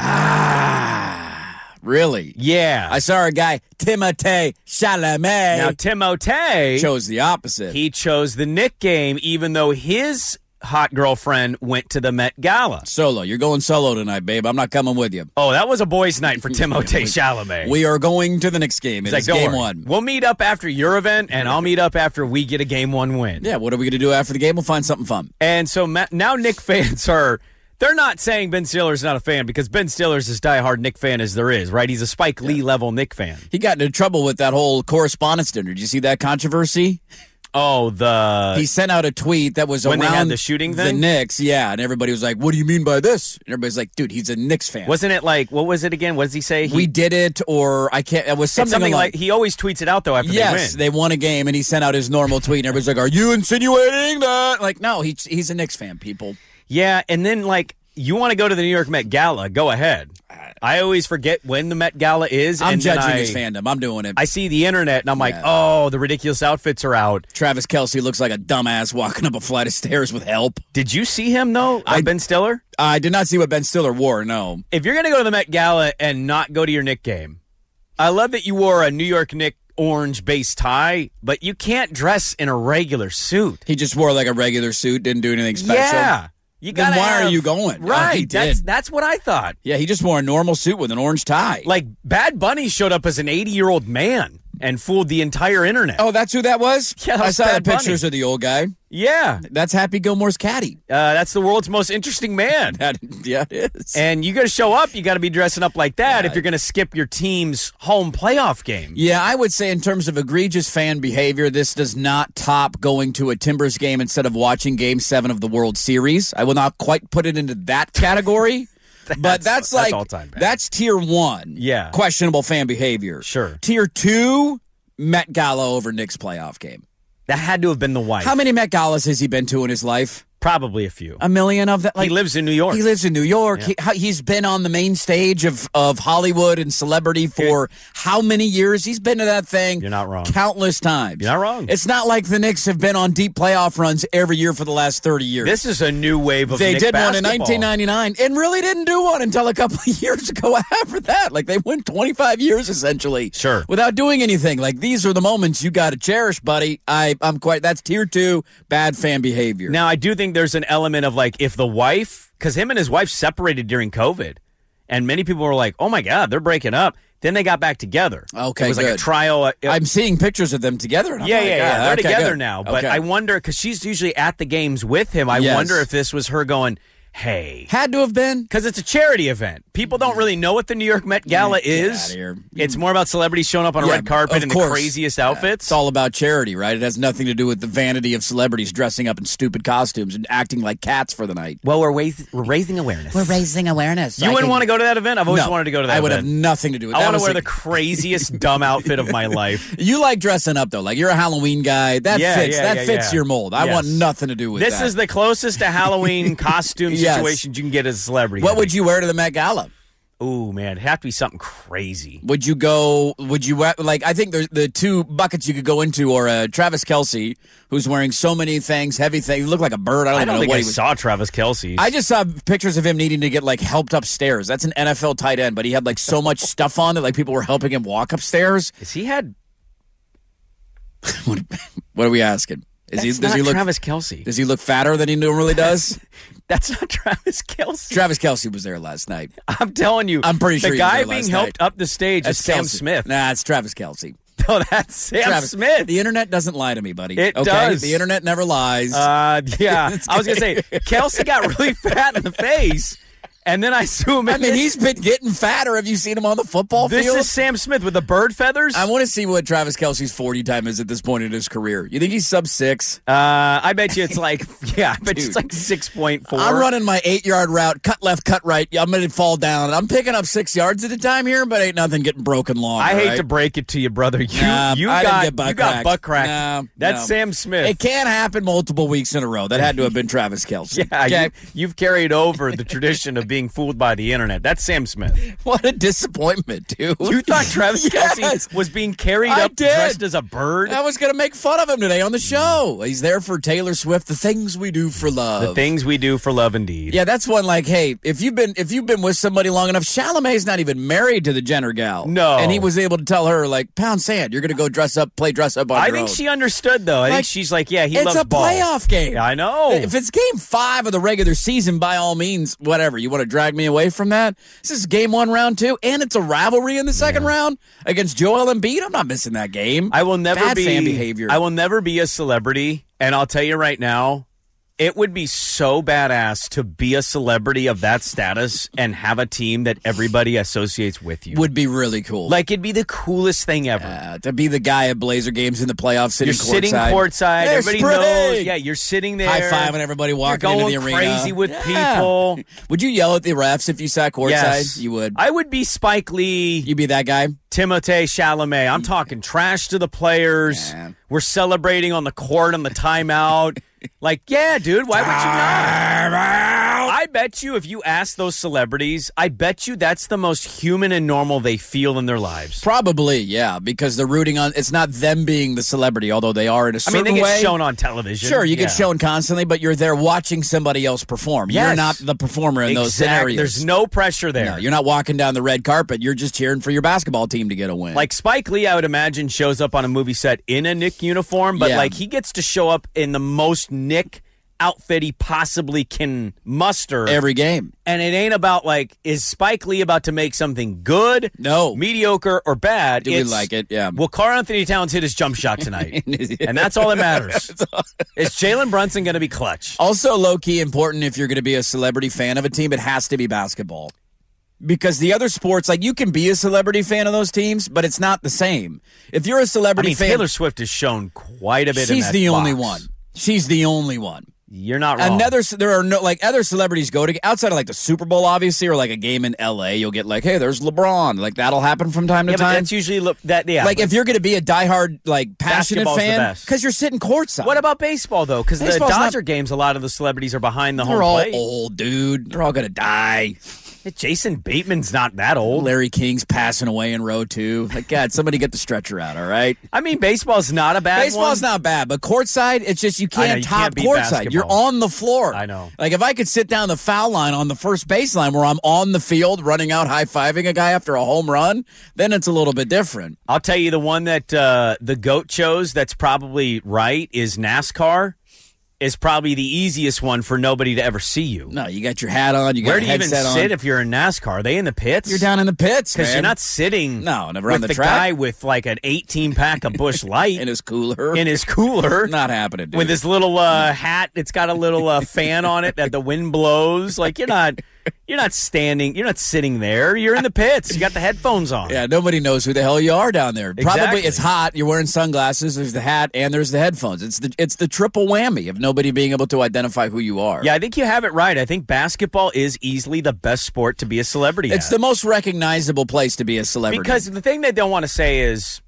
Ah, really? Yeah. I saw a guy, Timothée Chalamet, now, Timothée, chose the opposite. he chose the Knick game even though his hot girlfriend went to the Met Gala. Solo. You're going solo tonight, babe. I'm not coming with you. Oh, that was a boys' night for Timothée Chalamet. We are going to the next game. He's It's like, "Don't game worry. one. We'll meet up after your event, and I'll meet up after we get a game one win. Yeah, what are we going to do after the game? We'll find something fun. And so ma- now Knick fans are, they're not saying Ben Stiller's not a fan because Ben Stiller's as diehard Knick fan as there is, right? He's a Spike Lee level Knick fan. He got into trouble with that whole correspondence dinner. Did you see that controversy? Oh, the... He sent out a tweet that was when they around had the shooting the thing? Knicks, yeah, and everybody was like, "What do you mean by this?" And everybody's like, "Dude, he's a Knicks fan." Wasn't it like, what was it again? What does he say? He, we did it, or I can't. It was it's something, something along- like, he always tweets it out, though, after Yes, they win. they won a game, and he sent out his normal tweet, and everybody's like, "Are you insinuating that?" Like, no, he, he's a Knicks fan, people. Yeah, and then, like, you want to go to the New York Met Gala, go ahead. I always forget when the Met Gala is. I'm and then judging I, his fandom. I'm doing it. I see the internet, and I'm like, Yeah. oh, the ridiculous outfits are out. Travis Kelce looks like a dumbass walking up a flight of stairs with help. Did you see him, though, uh, I- Ben Stiller? I did not see what Ben Stiller wore, no. If you're going to go to the Met Gala and not go to your Knick game, I love that you wore a New York Knick orange base tie, but you can't dress in a regular suit. He just wore like a regular suit, didn't do anything special. Yeah. You Then gotta why are have- you going? Oh, Right. he that's did. that's what I thought. Yeah, he just wore a normal suit with an orange tie. Like, Bad Bunny showed up as an eighty-year-old man and fooled the entire internet. Oh, that's who that was? Yeah, that I was saw Bad the pictures Bunny. of the old guy. Yeah. That's Happy Gilmore's caddy. Uh, that's the world's most interesting man. That, yeah, it is. And you got to show up. You got to be dressing up like that Yeah. if you're going to skip your team's home playoff game. Yeah, I would say in terms of egregious fan behavior, this does not top going to a Timbers game instead of watching Game seven of the World Series. I will not quite put it into that category. but that's, that's like, all-time bad. that's tier one. Yeah. Questionable fan behavior. Sure. Tier two, Met Gala over Knicks playoff game. That had to have been the wife. How many Met Galas has he been to in his life? Probably a few. A million of them. Like, he lives in New York. He lives in New York. Yeah. He, how- he's been on the main stage of, of Hollywood and celebrity for how many years? He's been to that thing. You're not wrong. Countless times. You're not wrong. It's not like the Knicks have been on deep playoff runs every year for the last thirty years. This is a new wave of They Knick did one in basketball. nineteen ninety-nine and really didn't do one until a couple of years ago after that. Like, they went twenty-five years, essentially. Sure. Without doing anything. Like, these are the moments you got to cherish, buddy. I, I'm quite, that's tier two, bad fan behavior. Now, I do think there's an element of, like, if the wife, because him and his wife separated during COVID, and many people were like, oh, my God, they're breaking up. Then they got back together. Okay, It was like good. a trial. Uh, I'm seeing pictures of them together. And I'm yeah, like, yeah, yeah. ah, They're okay, together good. now. But Okay. I wonder, because she's usually at the games with him, I Yes. wonder if this was her going, hey. Had to have been. Because it's a charity event. People don't really know what the New York Met Gala Get is. outta here. It's more about celebrities showing up on a Yeah, red carpet of in course. the craziest Yeah, outfits. It's all about charity, right? It has nothing to do with the vanity of celebrities dressing up in stupid costumes and acting like cats for the night. well, we're, raise- we're raising awareness. raising awareness. You wouldn't want to go to that event? I've always No, wanted to go to that I would event. have nothing to do with I that. want to was wear a- the craziest dumb outfit of my life. You like dressing up, though. Like, you're a Halloween guy. That Yeah, fits. yeah, that yeah, fits yeah. your mold. I Yes. want nothing to do with This that. is the closest to Halloween costume Yes. situations you can get as a celebrity. What would you wear to the Met Gala? Ooh, man, it'd have to be something crazy. Would you go? Would you wear? Like, I think there's the two buckets you could go into are uh, Travis Kelce, who's wearing so many things, heavy things. He looked like a bird. I don't, I even don't know think what I he was. saw Travis Kelce. I just saw pictures of him needing to get like helped upstairs. That's an N F L tight end, but he had like so much stuff on that like people were helping him walk upstairs. Is he had? What, what are we asking? Is That's he? Does not he look? Travis Kelce. Does he look fatter than he normally does? That's not Travis Kelce. Travis Kelce was there last night. I'm telling you, I'm pretty sure the he was guy there being last helped night. up the stage is Sam Kelce. Smith. Nah, it's Travis Kelce. No, that's Sam Travis Smith. The internet doesn't lie to me, buddy. It okay? does. The internet never lies. Uh, yeah, I was gonna say Kelce got really fat in the face, and then I zoom in. I mean, he's been getting fatter. Have you seen him on the football this field? is Sam Smith with the bird feathers. I want to see what Travis Kelce's forty time is at this point in his career. You think he's sub six? Uh, I bet you it's like, yeah, I bet you it's Dude. like six point four. I'm running my eight yard route, cut left, cut right. I'm going to fall down. I'm picking up six yards at a time here, but ain't nothing getting broken long. I hate right? to break it to you, brother. You Nah, you I didn't got get butt you got cracked. butt cracked. No, That's no. Sam Smith. It can't happen multiple weeks in a row. That had to have been Travis Kelce. yeah, Okay? you, you've carried over the tradition of being fooled by the internet. That's Sam Smith. What a disappointment, dude. You thought Travis Yes. Kelce was being carried I up did. dressed as a bird? I was going to make fun of him today on the show. He's there for Taylor Swift, The Things We Do for Love. The things we do for love, indeed. Yeah, that's one like, hey, if you've been if you've been with somebody long enough, Chalamet's not even married to the Jenner gal. No. And he was able to tell her, like, pound sand, you're going to go dress up, play dress up on I your think own. she understood, though. I Like, think she's like, yeah, he it's loves a ball. playoff game. Yeah, I know. If it's game five of the regular season, by all means, whatever. You want to drag me away from that? This is game one, round two, and it's a rivalry in the second round against Joel Embiid. I'm not missing that game. I will never Bad be fan behavior. I will never be a celebrity, and I'll tell you right now, it would be so badass to be a celebrity of that status and have a team that everybody associates with you. Would be really cool. Like, it'd be the coolest thing ever. Uh, to be the guy at Blazer games in the playoffs, sitting You're sitting courtside. courtside. Hey, Everybody Spring! knows. Yeah, you're sitting there. High-fiving everybody walking You're going into the arena. crazy with Yeah. people. Would you yell at the refs if you sat courtside? Yes. You would. I would be Spike Lee, You'd be that guy? Timothée Chalamet. I'm talking trash to the players. Yeah. We're celebrating on the court on the timeout. Like, yeah, dude, why would you not? I bet you if you ask those celebrities, I bet you that's the most human and normal they feel in their lives. Probably, yeah, because they're rooting on. It's not them being the celebrity, although they are in a I certain mean, they get way. shown on television. Sure, you Yeah. get shown constantly, but you're there watching somebody else perform. You're Yes. not the performer in those Exact- scenarios. There's no pressure there. No, you're not walking down the red carpet. You're just cheering for your basketball team to get a win. Like Spike Lee, I would imagine, shows up on a movie set in a Nick uniform, but Yeah. like he gets to show up in the most Nick outfit he possibly can muster. every game. And it ain't about like, is Spike Lee about to make something good, No. mediocre, or bad? Do we It's, like it? Yeah. Will Karl Anthony Towns hit his jump shot tonight? And that's all that matters. Is Jalen Brunson going to be clutch? Also, low key important if you're going to be a celebrity fan of a team, it has to be basketball. Because the other sports, like you can be a celebrity fan of those teams, but it's not the same. If you're a I celebrity mean, fan, Taylor Swift has shown quite a bit in she's that the only box. one. She's the only one. You're not wrong. Another, there are no, like, other celebrities go to, outside of, like, the Super Bowl, obviously, or, like, a game in L A, you'll get, like, hey, there's LeBron. Like, that'll happen from time to yeah, time. But that's usually, lo- that. yeah. Like, if you're going to be a diehard, like, passionate Basketball's the fan, best. because you're sitting courtside. What about baseball, though? Because the Baseball's Dodger not- games, a lot of the celebrities are behind the They're home all plate. old, dude. They're all going to die. Jason Bateman's not that old. Larry King's passing away in row two. Like, God, somebody get the stretcher out, all right? I mean, baseball's not a bad Baseball's one. not bad, but courtside, it's just you I know, can't you top can't beat courtside. basketball. You're on the floor. I know. Like, if I could sit down the foul line on the first baseline where I'm on the field running out high-fiving a guy after a home run, then it's a little bit different. I'll tell you the one that uh, the GOAT chose that's probably right is NASCAR. Is probably the easiest one for nobody to ever see you. No, you got your hat on. You got Where your do you even headset sit on. if you're in NASCAR? Are they in the pits? You're down in the pits, Because man. you're not sitting No, never with on the the track. guy with like an eighteen pack of Busch Light in his cooler. in his cooler. Not happening, dude. With his little uh, hat. It's got a little uh, fan on it that the wind blows. Like you're not you're not standing, you're not sitting there. You're in the pits. You got the headphones on. Yeah, nobody knows who the hell you are down there. Probably Exactly. it's hot. You're wearing sunglasses. There's the hat and there's the headphones. It's the it's the triple whammy of nobody being able to identify who you are. Yeah, I think you have it right. I think basketball is easily the best sport to be a celebrity It's at. the most recognizable place to be a celebrity. Because the thing they don't want to say is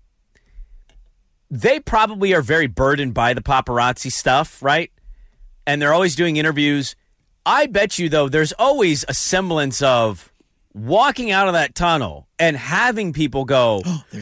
they probably are very burdened by the paparazzi stuff, right? And they're always doing interviews. I bet you, though, there's always a semblance of walking out of that tunnel and having people go,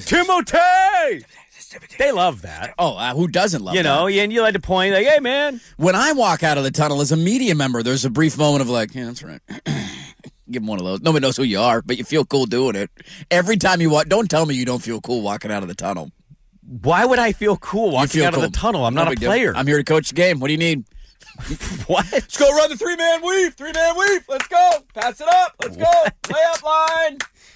Timotei! They love that. Oh, uh, who doesn't love You know, that? and you like to point like, hey, man. When I walk out of the tunnel as a media member, there's a brief moment of like, yeah, that's right. Give them one of those. Nobody knows who you are, but you feel cool doing it. Every time you walk, don't tell me you don't feel cool walking out of the tunnel. Why would I feel cool You walking feel out cool. of the tunnel? I'm No not a big deal. player. I'm here to coach the game. What do you need? What? Let's go run the three-man weave. Three-man weave. Let's go. Pass it up. Let's go. Layup line.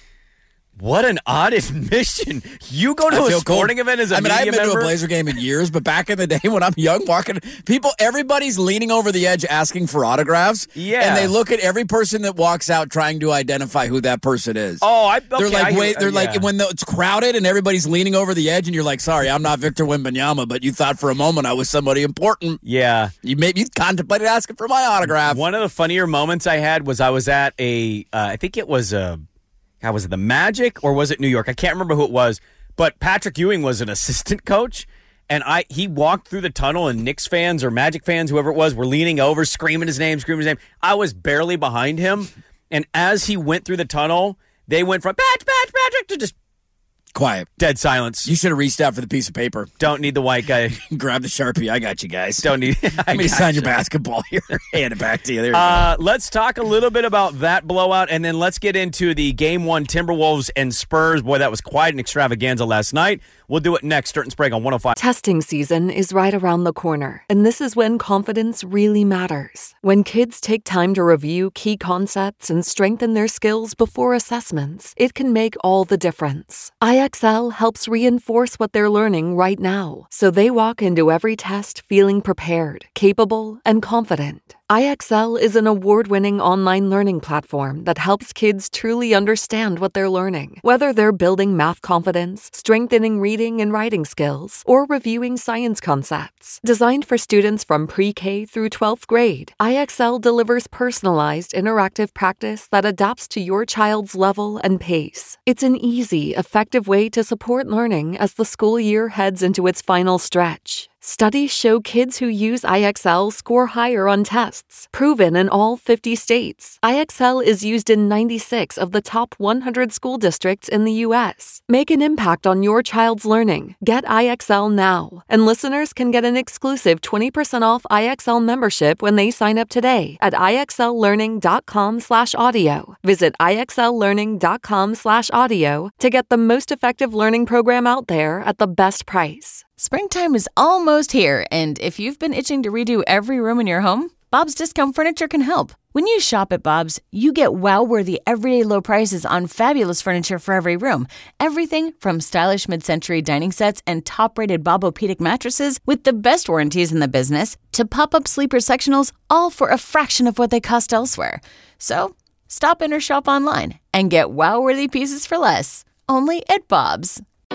What an odd admission. You go to I a feel sporting cool. event as a I mean, media I haven't been member? to a Blazer game in years, but back in the day when I'm young, walking, people, everybody's leaning over the edge asking for autographs. Yeah. And they look at every person that walks out trying to identify who that person is. Oh, I, okay, They're like, I- wait, they're uh, like, yeah. when the, it's crowded and everybody's leaning over the edge, and you're like, sorry, I'm not Victor Wembanyama, but you thought for a moment I was somebody important. Yeah. You maybe you contemplated asking for my autograph. One of the funnier moments I had was I was at a, uh, I think it was a, how was it, the Magic or was it New York? I can't remember who it was, but Patrick Ewing was an assistant coach, and I he walked through the tunnel, and Knicks fans or Magic fans, whoever it was, were leaning over, screaming his name, screaming his name. I was barely behind him, and as he went through the tunnel, they went from Patch, Patch, Patrick to just Quiet. dead silence. You should have reached out for the piece of paper. Don't need the white guy. Grab the Sharpie. I got you guys. Don't need. I Let me got sign your you. basketball here. Hand it back to you. There you go. Uh, let's talk a little bit about that blowout, and then let's get into the game one Timberwolves and Spurs. Boy, that was quite an extravaganza last night. We'll do it next. Sturt and Sprague on one oh five. Testing season is right around the corner, and this is when confidence really matters. When kids take time to review key concepts and strengthen their skills before assessments, it can make all the difference. I X L helps reinforce what they're learning right now, so they walk into every test feeling prepared, capable, and confident. I X L is an award-winning online learning platform that helps kids truly understand what they're learning. Whether they're building math confidence, strengthening reading and writing skills, or reviewing science concepts. Designed for students from pre-K through twelfth grade, I X L delivers personalized, interactive practice that adapts to your child's level and pace. It's an easy, effective way to support learning as the school year heads into its final stretch. Studies show kids who use I X L score higher on tests, proven in all fifty states. I X L is used in ninety-six of the top one hundred school districts in the U S. Make an impact on your child's learning. Get I X L now. And listeners can get an exclusive twenty percent off I X L membership when they sign up today at IXLlearning.com slash audio. Visit IXLlearning.com slash audio to get the most effective learning program out there at the best price. Springtime is almost here, and if you've been itching to redo every room in your home, Bob's Discount Furniture can help. When you shop at Bob's, you get wow-worthy everyday low prices on fabulous furniture for every room. Everything from stylish mid-century dining sets and top-rated Bob-O-Pedic mattresses with the best warranties in the business to pop-up sleeper sectionals, all for a fraction of what they cost elsewhere. So, stop in or shop online and get wow-worthy pieces for less. Only at Bob's.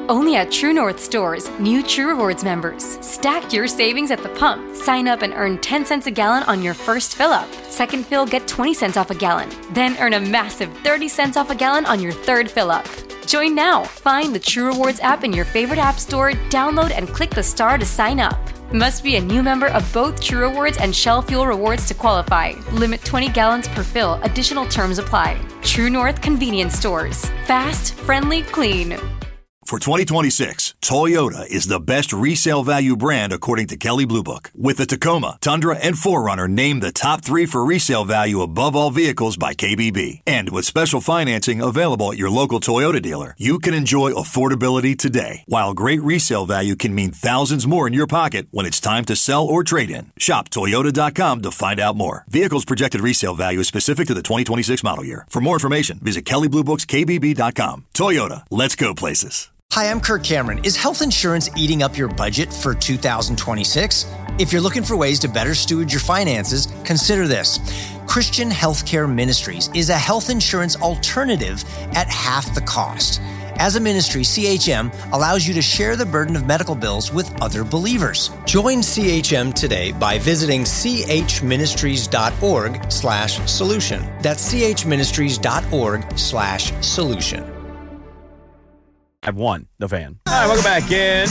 Only at True North Stores, new True Rewards members. Stack your savings at the pump. Sign up and earn ten cents a gallon on your first fill-up. Second fill, get twenty cents off a gallon. Then earn a massive thirty cents off a gallon on your third fill-up. Join now. Find the True Rewards app in your favorite app store, download and click the star to sign up. Must be a new member of both True Rewards and Shell Fuel Rewards to qualify. Limit twenty gallons per fill. Additional terms apply. True North Convenience Stores. Fast, friendly, clean. For twenty twenty-six, Toyota is the best resale value brand according to Kelley Blue Book, with the Tacoma, Tundra, and four runner named the top three for resale value above all vehicles by K B B. And with special financing available at your local Toyota dealer, you can enjoy affordability today, while great resale value can mean thousands more in your pocket when it's time to sell or trade in. Shop Toyota dot com to find out more. Vehicles projected resale value is specific to the twenty twenty-six model year. For more information, visit Kelley Blue Books K B B dot com. Toyota, let's go places. Hi, I'm Kirk Cameron. Is health insurance eating up your budget for two thousand twenty-six? If you're looking for ways to better steward your finances, consider this. Christian Healthcare Ministries is a health insurance alternative at half the cost. As a ministry, C H M allows you to share the burden of medical bills with other believers. Join C H M today by visiting chministries.org slash solution. That's chministries.org slash solution. I've won the fan. All right, welcome back in.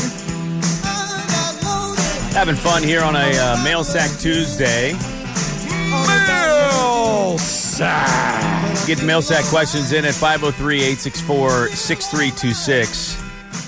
Having fun here on a uh, Mail Sack Tuesday. Mail Sack. Get Mail Sack questions in at five oh three, eight six four, six three two six.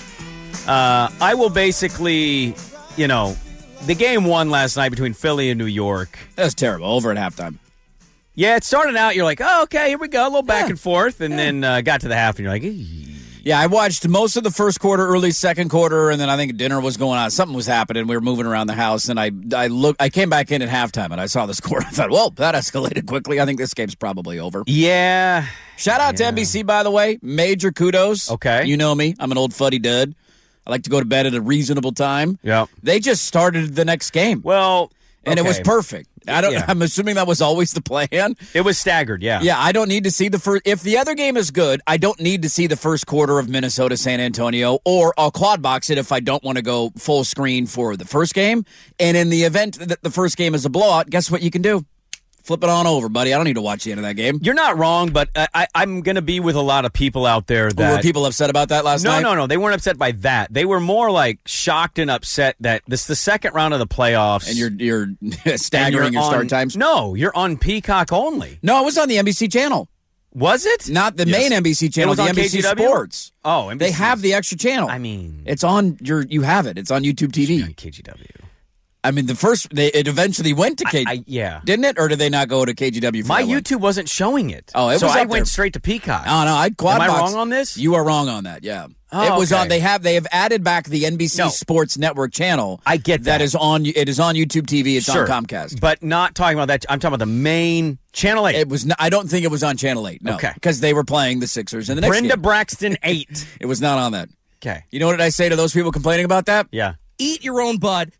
Uh, I will basically, you know, the game won last night between Philly and New York. That was terrible. Over at halftime. Yeah, it started out, you're like, oh, okay, here we go. A little back Yeah. and forth. And Yeah. then uh, got to the half, and you're like, eee. Yeah, I watched most of the first quarter, early second quarter, and then I think dinner was going on. Something was happening. We were moving around the house, and I I look. I came back in at halftime, and I saw the score. I thought, well, that escalated quickly. I think this game's probably over. Yeah. Shout out Yeah. to N B C, by the way. Major kudos. Okay. You know me. I'm an old fuddy dud. I like to go to bed at a reasonable time. Yep. They just started the next game. Well, and it was okay. perfect. I don't. Yeah. I'm assuming that was always the plan. It was staggered, yeah. Yeah, I don't need to see the first. If the other game is good, I don't need to see the first quarter of Minnesota San Antonio, or I'll quad box it if I don't want to go full screen for the first game. And in the event that the first game is a blowout, guess what you can do? Flip it on over, buddy. I don't need to watch the end of that game. You're not wrong, but I, I, I'm going to be with a lot of people out there that... Were people upset about that last no, night? No, no, no. They weren't upset by that. They were more like shocked and upset that this is the second round of the playoffs. And you're you're and staggering you're your start on- times? No, you're on Peacock only. No, it was on the N B C channel. Was it? Not the Yes. main N B C channel, It was the on N B C K G W? Sports. Oh, N B C. They have the extra channel. I mean... It's on your. You have it. It's on YouTube T V. on K G W. I mean, the first they, it eventually went to K. I, I, yeah. Didn't it, or did they not go to K G W? For My that one? YouTube wasn't showing it. Oh, it so was I up went there. straight to Peacock. Oh no, I quad Am I box. wrong on this? You are wrong on that. Yeah, Oh, it was okay. on. They have they have added back the N B C No. Sports Network channel. I get that. That is on. It is on YouTube T V. It's Sure. on Comcast. But not talking about that. I'm talking about the main Channel eight. It was. Not, I don't think it was on Channel eight. No, Okay. because they were playing the Sixers in the next Brenda game. Braxton eight. It was not on that. Okay. You know what did I say to those people complaining about that? Yeah. Eat your own bud.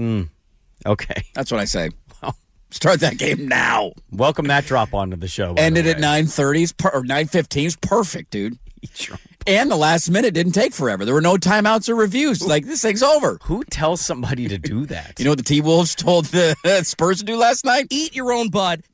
Okay. That's what I say. Start that game now. Welcome that drop onto the show. by Ended the at way. nine thirty or nine fifteen. Perfect, dude. Eat your- And the last minute didn't take forever. There were no timeouts or reviews. Like, this thing's over. Who tells somebody to do that? You know what the T-Wolves told the Spurs to do last night? Eat your own bud.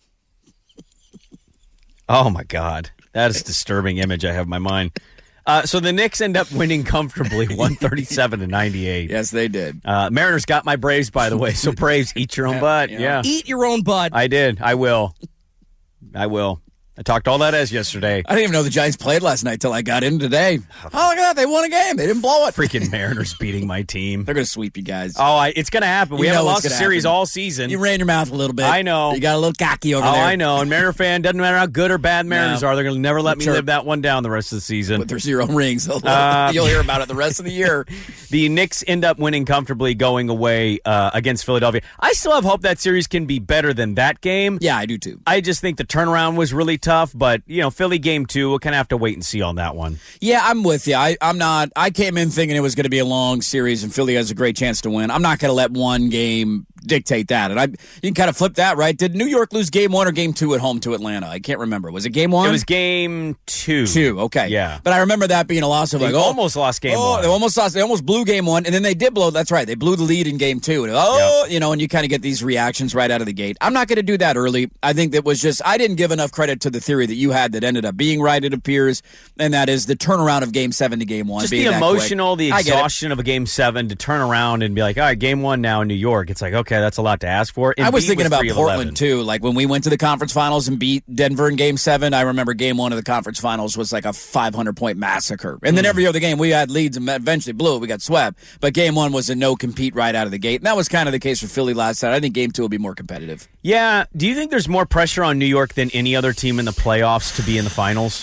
Oh, my God. That is a disturbing image I have in my mind. Uh, so the Knicks end up winning comfortably, one thirty-seven to ninety-eight. Yes, they did. Uh, Mariners got my Braves, by the way. So Braves, eat your own butt. Yeah. Eat your own bud. I did. I will. I will. I talked all that as yesterday. I didn't even know the Giants played last night till I got in today. Oh, look at that. They won a game. They didn't blow it. Freaking Mariners beating my team. They're going to sweep you guys. Oh, I, it's going to happen. We You haven't know lost a it's gonna series happen. all season. You ran your mouth a little bit. I know. You got a little cocky over Oh, there. I know. And Mariner fan, doesn't matter how good or bad Mariners No. are, they're going to never let me Sure. live that one down the rest of the season. With their zero rings. Uh, You'll hear about it the rest of the year. The Knicks end up winning comfortably going away uh, against Philadelphia. I still have hope that series can be better than that game. Yeah, I do too. I just think the turnaround was really tough, but, you know, Philly game two, we'll kind of have to wait and see on that one. Yeah, I'm with you. I, I'm not. I came in thinking it was going to be a long series and Philly has a great chance to win. I'm not going to let one game dictate that. And I, you can kind of flip that, right? Did New York lose game one or game two at home to Atlanta? I can't remember. Was it game one? It was game two. Two, okay. Yeah. But I remember that being a loss of they like, oh. almost lost game oh, one. They almost lost. They almost blew game one, and then they did blow. That's right. They blew the lead in game two. And, oh, yep. you know, and you kind of get these reactions right out of the gate. I'm not going to do that early. I think that was just, I didn't give enough credit to the theory that you had that ended up being right, it appears, and that is the turnaround of game seven to game one. Just being the that emotional, quick. the exhaustion of a game seven to turn around and be like, all right, game one now in New York. It's like, okay, that's a lot to ask for. I was thinking was about Portland, too. Like when we went to the conference finals and beat Denver in game seven, I remember game one of the conference finals was like a five hundred point massacre. And then mm. every other game we had leads and eventually blew it. We got swept. But game one was a no-compete right out of the gate. And that was kind of the case for Philly last night. I think game two will be more competitive. Yeah. Do you think there's more pressure on New York than any other team in the playoffs to be in the finals?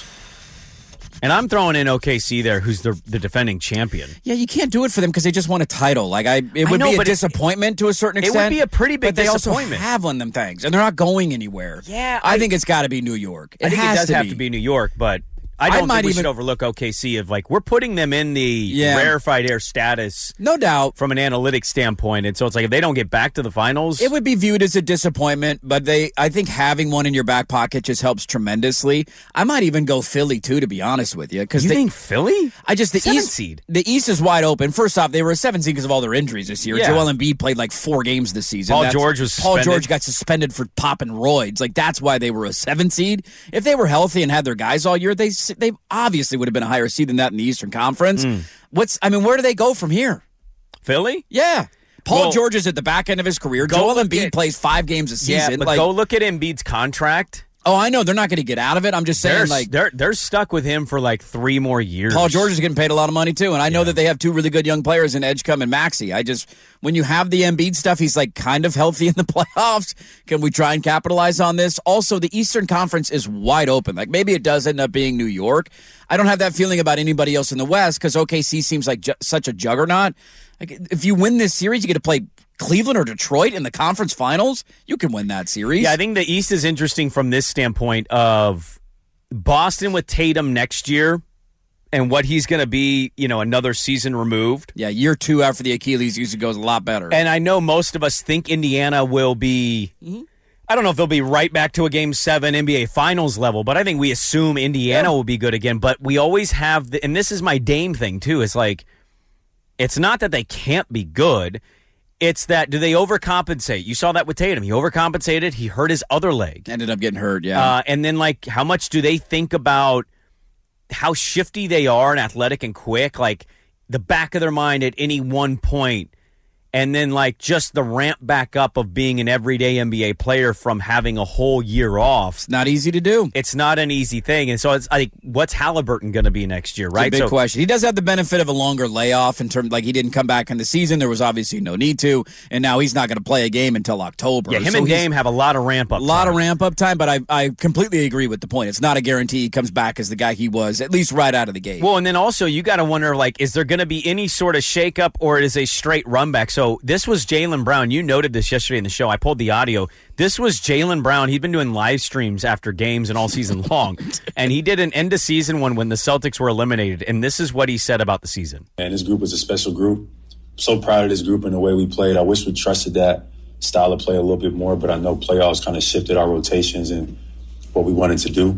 And I'm throwing in O K C there, who's the the defending champion. Yeah, you can't do it for them because they just won a title. Like I, it would I know, be a but disappointment it, to a certain extent. It would be a pretty big but they disappointment. also have one of them things, and they're not going anywhere. Yeah, I, I think it's got to be New York. It I think has it does to have be. to be New York, but I don't I think we even, should overlook O K C of like we're putting them in the yeah. rarefied air status, no doubt, from an analytics standpoint. And so it's like if they don't get back to the finals, it would be viewed as a disappointment. But they, I think, having one in your back pocket just helps tremendously. I might even go Philly too, to be honest with you. Because you they, think Philly? I just the seven East seed. The East is wide open. First off, they were a seven seed because of all their injuries this year. Yeah. Joel Embiid played like four games this season. Paul that's, George was Paul suspended. George got suspended for popping roids. Like that's why they were a seven seed. If they were healthy and had their guys all year, they they obviously would have been a higher seed than that in the Eastern Conference. Mm. What's I mean, where do they go from here? Philly? Yeah. Paul well, George is at the back end of his career. Joel Embiid at, plays five games a season. Yeah, but like, go look at Embiid's contract. Oh, I know. They're not going to get out of it. I'm just saying, they're, like they're they're stuck with him for like three more years. Paul George is getting paid a lot of money too, and I know yeah. that they have two really good young players in Edgecombe and Maxey. I just when you have the Embiid stuff, he's like kind of healthy in the playoffs. Can we try and capitalize on this? Also, the Eastern Conference is wide open. Like maybe it does end up being New York. I don't have that feeling about anybody else in the West because O K C seems like ju- such a juggernaut. Like if you win this series, you get to play Cleveland or Detroit in the conference finals, you can win that series. Yeah, I think the East is interesting from this standpoint of Boston with Tatum next year and what he's going to be, you know, another season removed. Yeah, year two after the Achilles usually goes a lot better. And I know most of us think Indiana will be, mm-hmm. I don't know if they'll be right back to a Game seven N B A Finals level, but I think we assume Indiana yeah. will be good again. But we always have, the, and this is my Dame thing too, it's like, it's not that they can't be good. It's that, do they overcompensate? You saw that with Tatum. He overcompensated. He hurt his other leg. Ended up getting hurt, yeah. Uh, and then, like, how much do they think about how shifty they are and athletic and quick? Like, the back of their mind at any one point. And then, like, just the ramp back up of being an everyday N B A player from having a whole year off. It's not easy to do. It's not an easy thing. And so, it's like, what's Halliburton going to be next year, right? It's a big so, question. He does have the benefit of a longer layoff in terms, like, he didn't come back in the season. There was obviously no need to. And now he's not going to play a game until October. Yeah, him so and Dame have a lot of ramp up time. A lot time. of ramp up time, but I, I completely agree with the point. It's not a guarantee he comes back as the guy he was, at least right out of the gate. Well, and then also, you got to wonder, like, is there going to be any sort of shakeup or it is a straight run back? So, this was Jaylen Brown. You noted this yesterday in the show. I pulled the audio. This was Jaylen Brown. He'd been doing live streams after games and all season long. And he did an end-of-season one when the Celtics were eliminated. And this is what he said about the season. And this group was a special group. I'm so proud of this group and the way we played. I wish we trusted that style of play a little bit more, but I know playoffs kind of shifted our rotations and what we wanted to do.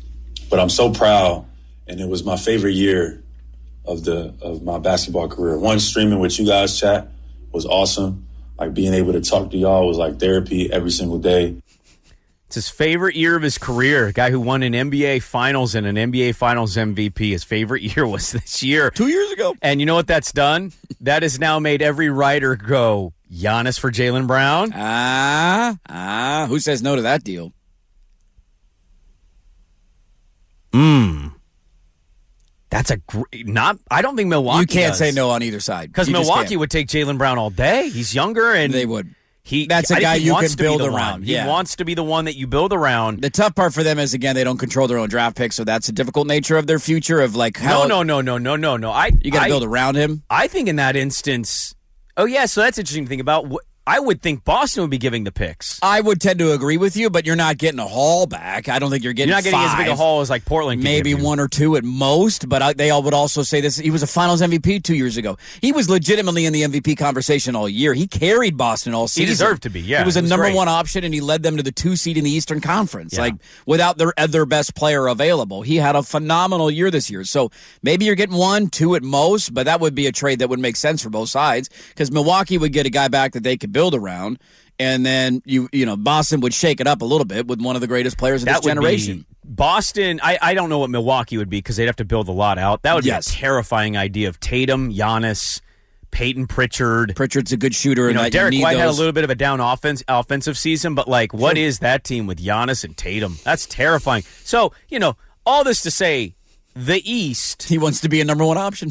But I'm so proud, and it was my favorite year of the of my basketball career. One, streaming with you guys, chat, was awesome. Like, being able to talk to y'all was like therapy every single day. It's his favorite year of his career. A guy who won an N B A Finals and an N B A Finals M V P. His favorite year was this year. Two years ago. And you know what that's done? That has now made every writer go, Giannis for Jaylen Brown? Ah, ah. Who says no to that deal? Mmm. That's a great, not, I don't think Milwaukee You can't does. say no on either side. Because Milwaukee would take Jaylen Brown all day. He's younger and they would. He, That's a I guy think he you wants can to be build the around. One. Yeah. He wants to be the one that you build around. The tough part for them is, again, they don't control their own draft picks, so that's a difficult nature of their future of like how. No, no, no, no, no, no, no. I You got to build around him. I think in that instance, oh, yeah, so that's interesting to think about. I would think Boston would be giving the picks. I would tend to agree with you, but you're not getting a haul back. I don't think you're getting You're not getting five. as big a haul as like Portland. Maybe one or two at most, but I, they all would also say this. He was a Finals M V P two years ago. He was legitimately in the M V P conversation all year. He carried Boston all season. He deserved to be. Yeah, he was a was number great. one option, and he led them to the two seed in the Eastern Conference. Yeah. Like without their other best player available, he had a phenomenal year this year. So maybe you're getting one, two at most, but that would be a trade that would make sense for both sides because Milwaukee would get a guy back that they could build around. And then, you you know, Boston would shake it up a little bit with one of the greatest players of that this generation. Boston, I, I don't know what Milwaukee would be because they'd have to build a lot out. That would Yes. be a terrifying idea of Tatum, Giannis, Peyton Pritchard. Pritchard's a good shooter. You and know, that Derek you need White had a those. little bit of a down offense, offensive season, but, like, what Sure. is that team with Giannis and Tatum? That's terrifying. So, you know, all this to say, the East. He wants to be a number one option.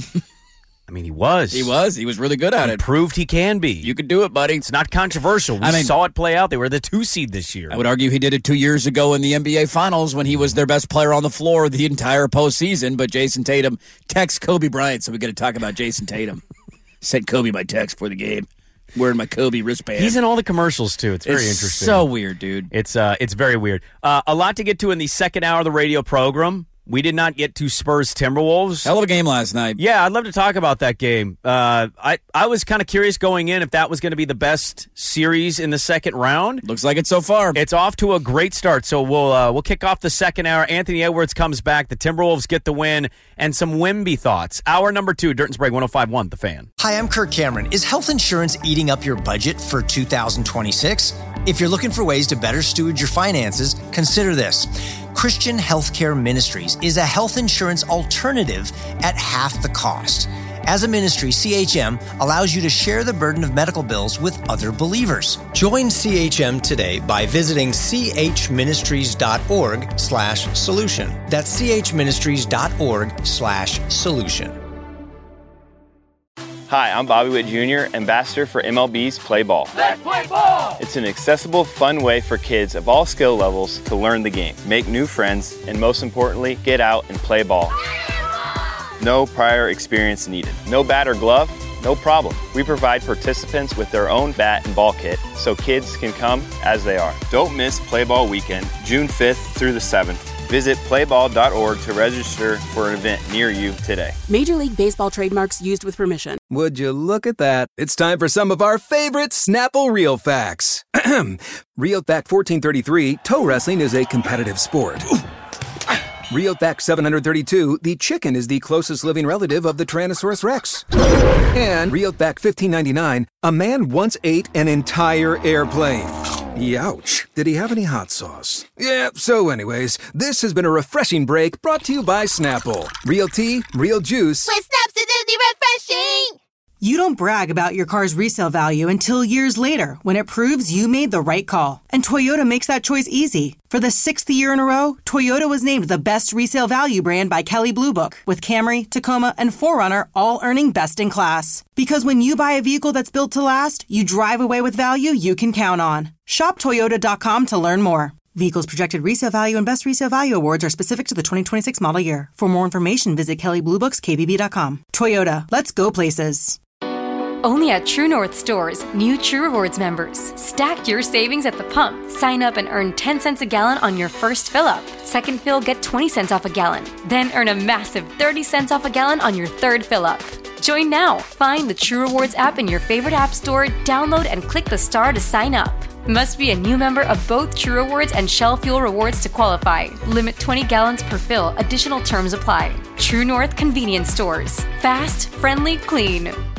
I mean, he was. He was. He was really good at He it. proved he can be. You could do it, buddy. It's not controversial. We I mean- saw it play out. They were the two seed this year. I would argue he did it two years ago in the N B A Finals when he was their best player on the floor the entire postseason. But Jason Tatum texts Kobe Bryant, so we got to talk about Jason Tatum. Sent Kobe my text for the game. Wearing my Kobe wristband. He's in all the commercials too. It's very It's interesting. so weird, dude. It's uh, it's very weird. Uh, a lot to get to in the second hour of the radio program. We did not get to Spurs Timberwolves. Hell of a game last night. Yeah, I'd love to talk about that game. Uh, I I was kind of curious going in if that was going to be the best series in the second round. Looks like it so far. It's off to a great start. So we'll uh, we'll kick off the second hour. Anthony Edwards comes back. The Timberwolves get the win, and some Wemby thoughts. Hour number two, Dirt and Sprague, one oh five point one, The Fan. Hi, I'm Kirk Cameron. Is health insurance eating up your budget for two thousand twenty-six? If you're looking for ways to better steward your finances, consider this. Christian Healthcare Ministries is a health insurance alternative at half the cost. As a ministry, C H M allows you to share the burden of medical bills with other believers. Join C H M today by visiting chministries.org slash solution. That's chministries.org slash solution. Hi, I'm Bobby Witt Junior, ambassador for M L B's Play Ball. Let's play ball! It's an accessible, fun way for kids of all skill levels to learn the game, make new friends, and most importantly, get out and play ball. No prior experience needed. No bat or glove? No problem. We provide participants with their own bat and ball kit so kids can come as they are. Don't miss Play Ball Weekend, June fifth through the seventh. Visit play ball dot org to register for an event near you today. Major League Baseball trademarks used with permission. Would you look at that? It's time for some of our favorite Snapple Real Facts. Real Fact fourteen thirty-three, toe wrestling is a competitive sport. Real Fact seven hundred thirty-two, the chicken is the closest living relative of the Tyrannosaurus Rex. And Real Fact fifteen ninety-nine, a man once ate an entire airplane. Youch. Did he have any hot sauce? Yeah, so anyways, this has been a refreshing break brought to you by Snapple. Real tea, real juice. With Snapsidity refreshing! You don't brag about your car's resale value until years later when it proves you made the right call. And Toyota makes that choice easy. For the sixth year in a row, Toyota was named the best resale value brand by Kelley Blue Book, with Camry, Tacoma, and four runner all earning best in class. Because when you buy a vehicle that's built to last, you drive away with value you can count on. Shop Toyota dot com to learn more. Vehicles projected resale value and best resale value awards are specific to the twenty twenty-six model year. For more information, visit Kelley Blue Books K B B dot com. Toyota, let's go places. Only at True North stores, new True Rewards members. Stack your savings at the pump. Sign up and earn ten cents a gallon on your first fill up. Second fill, get twenty cents off a gallon. Then earn a massive thirty cents off a gallon on your third fill up. Join now. Find the True Rewards app in your favorite app store, download and click the star to sign up. Must be a new member of both True Rewards and Shell Fuel Rewards to qualify. Limit twenty gallons per fill. Additional terms apply. True North Convenience Stores. Fast, friendly, clean.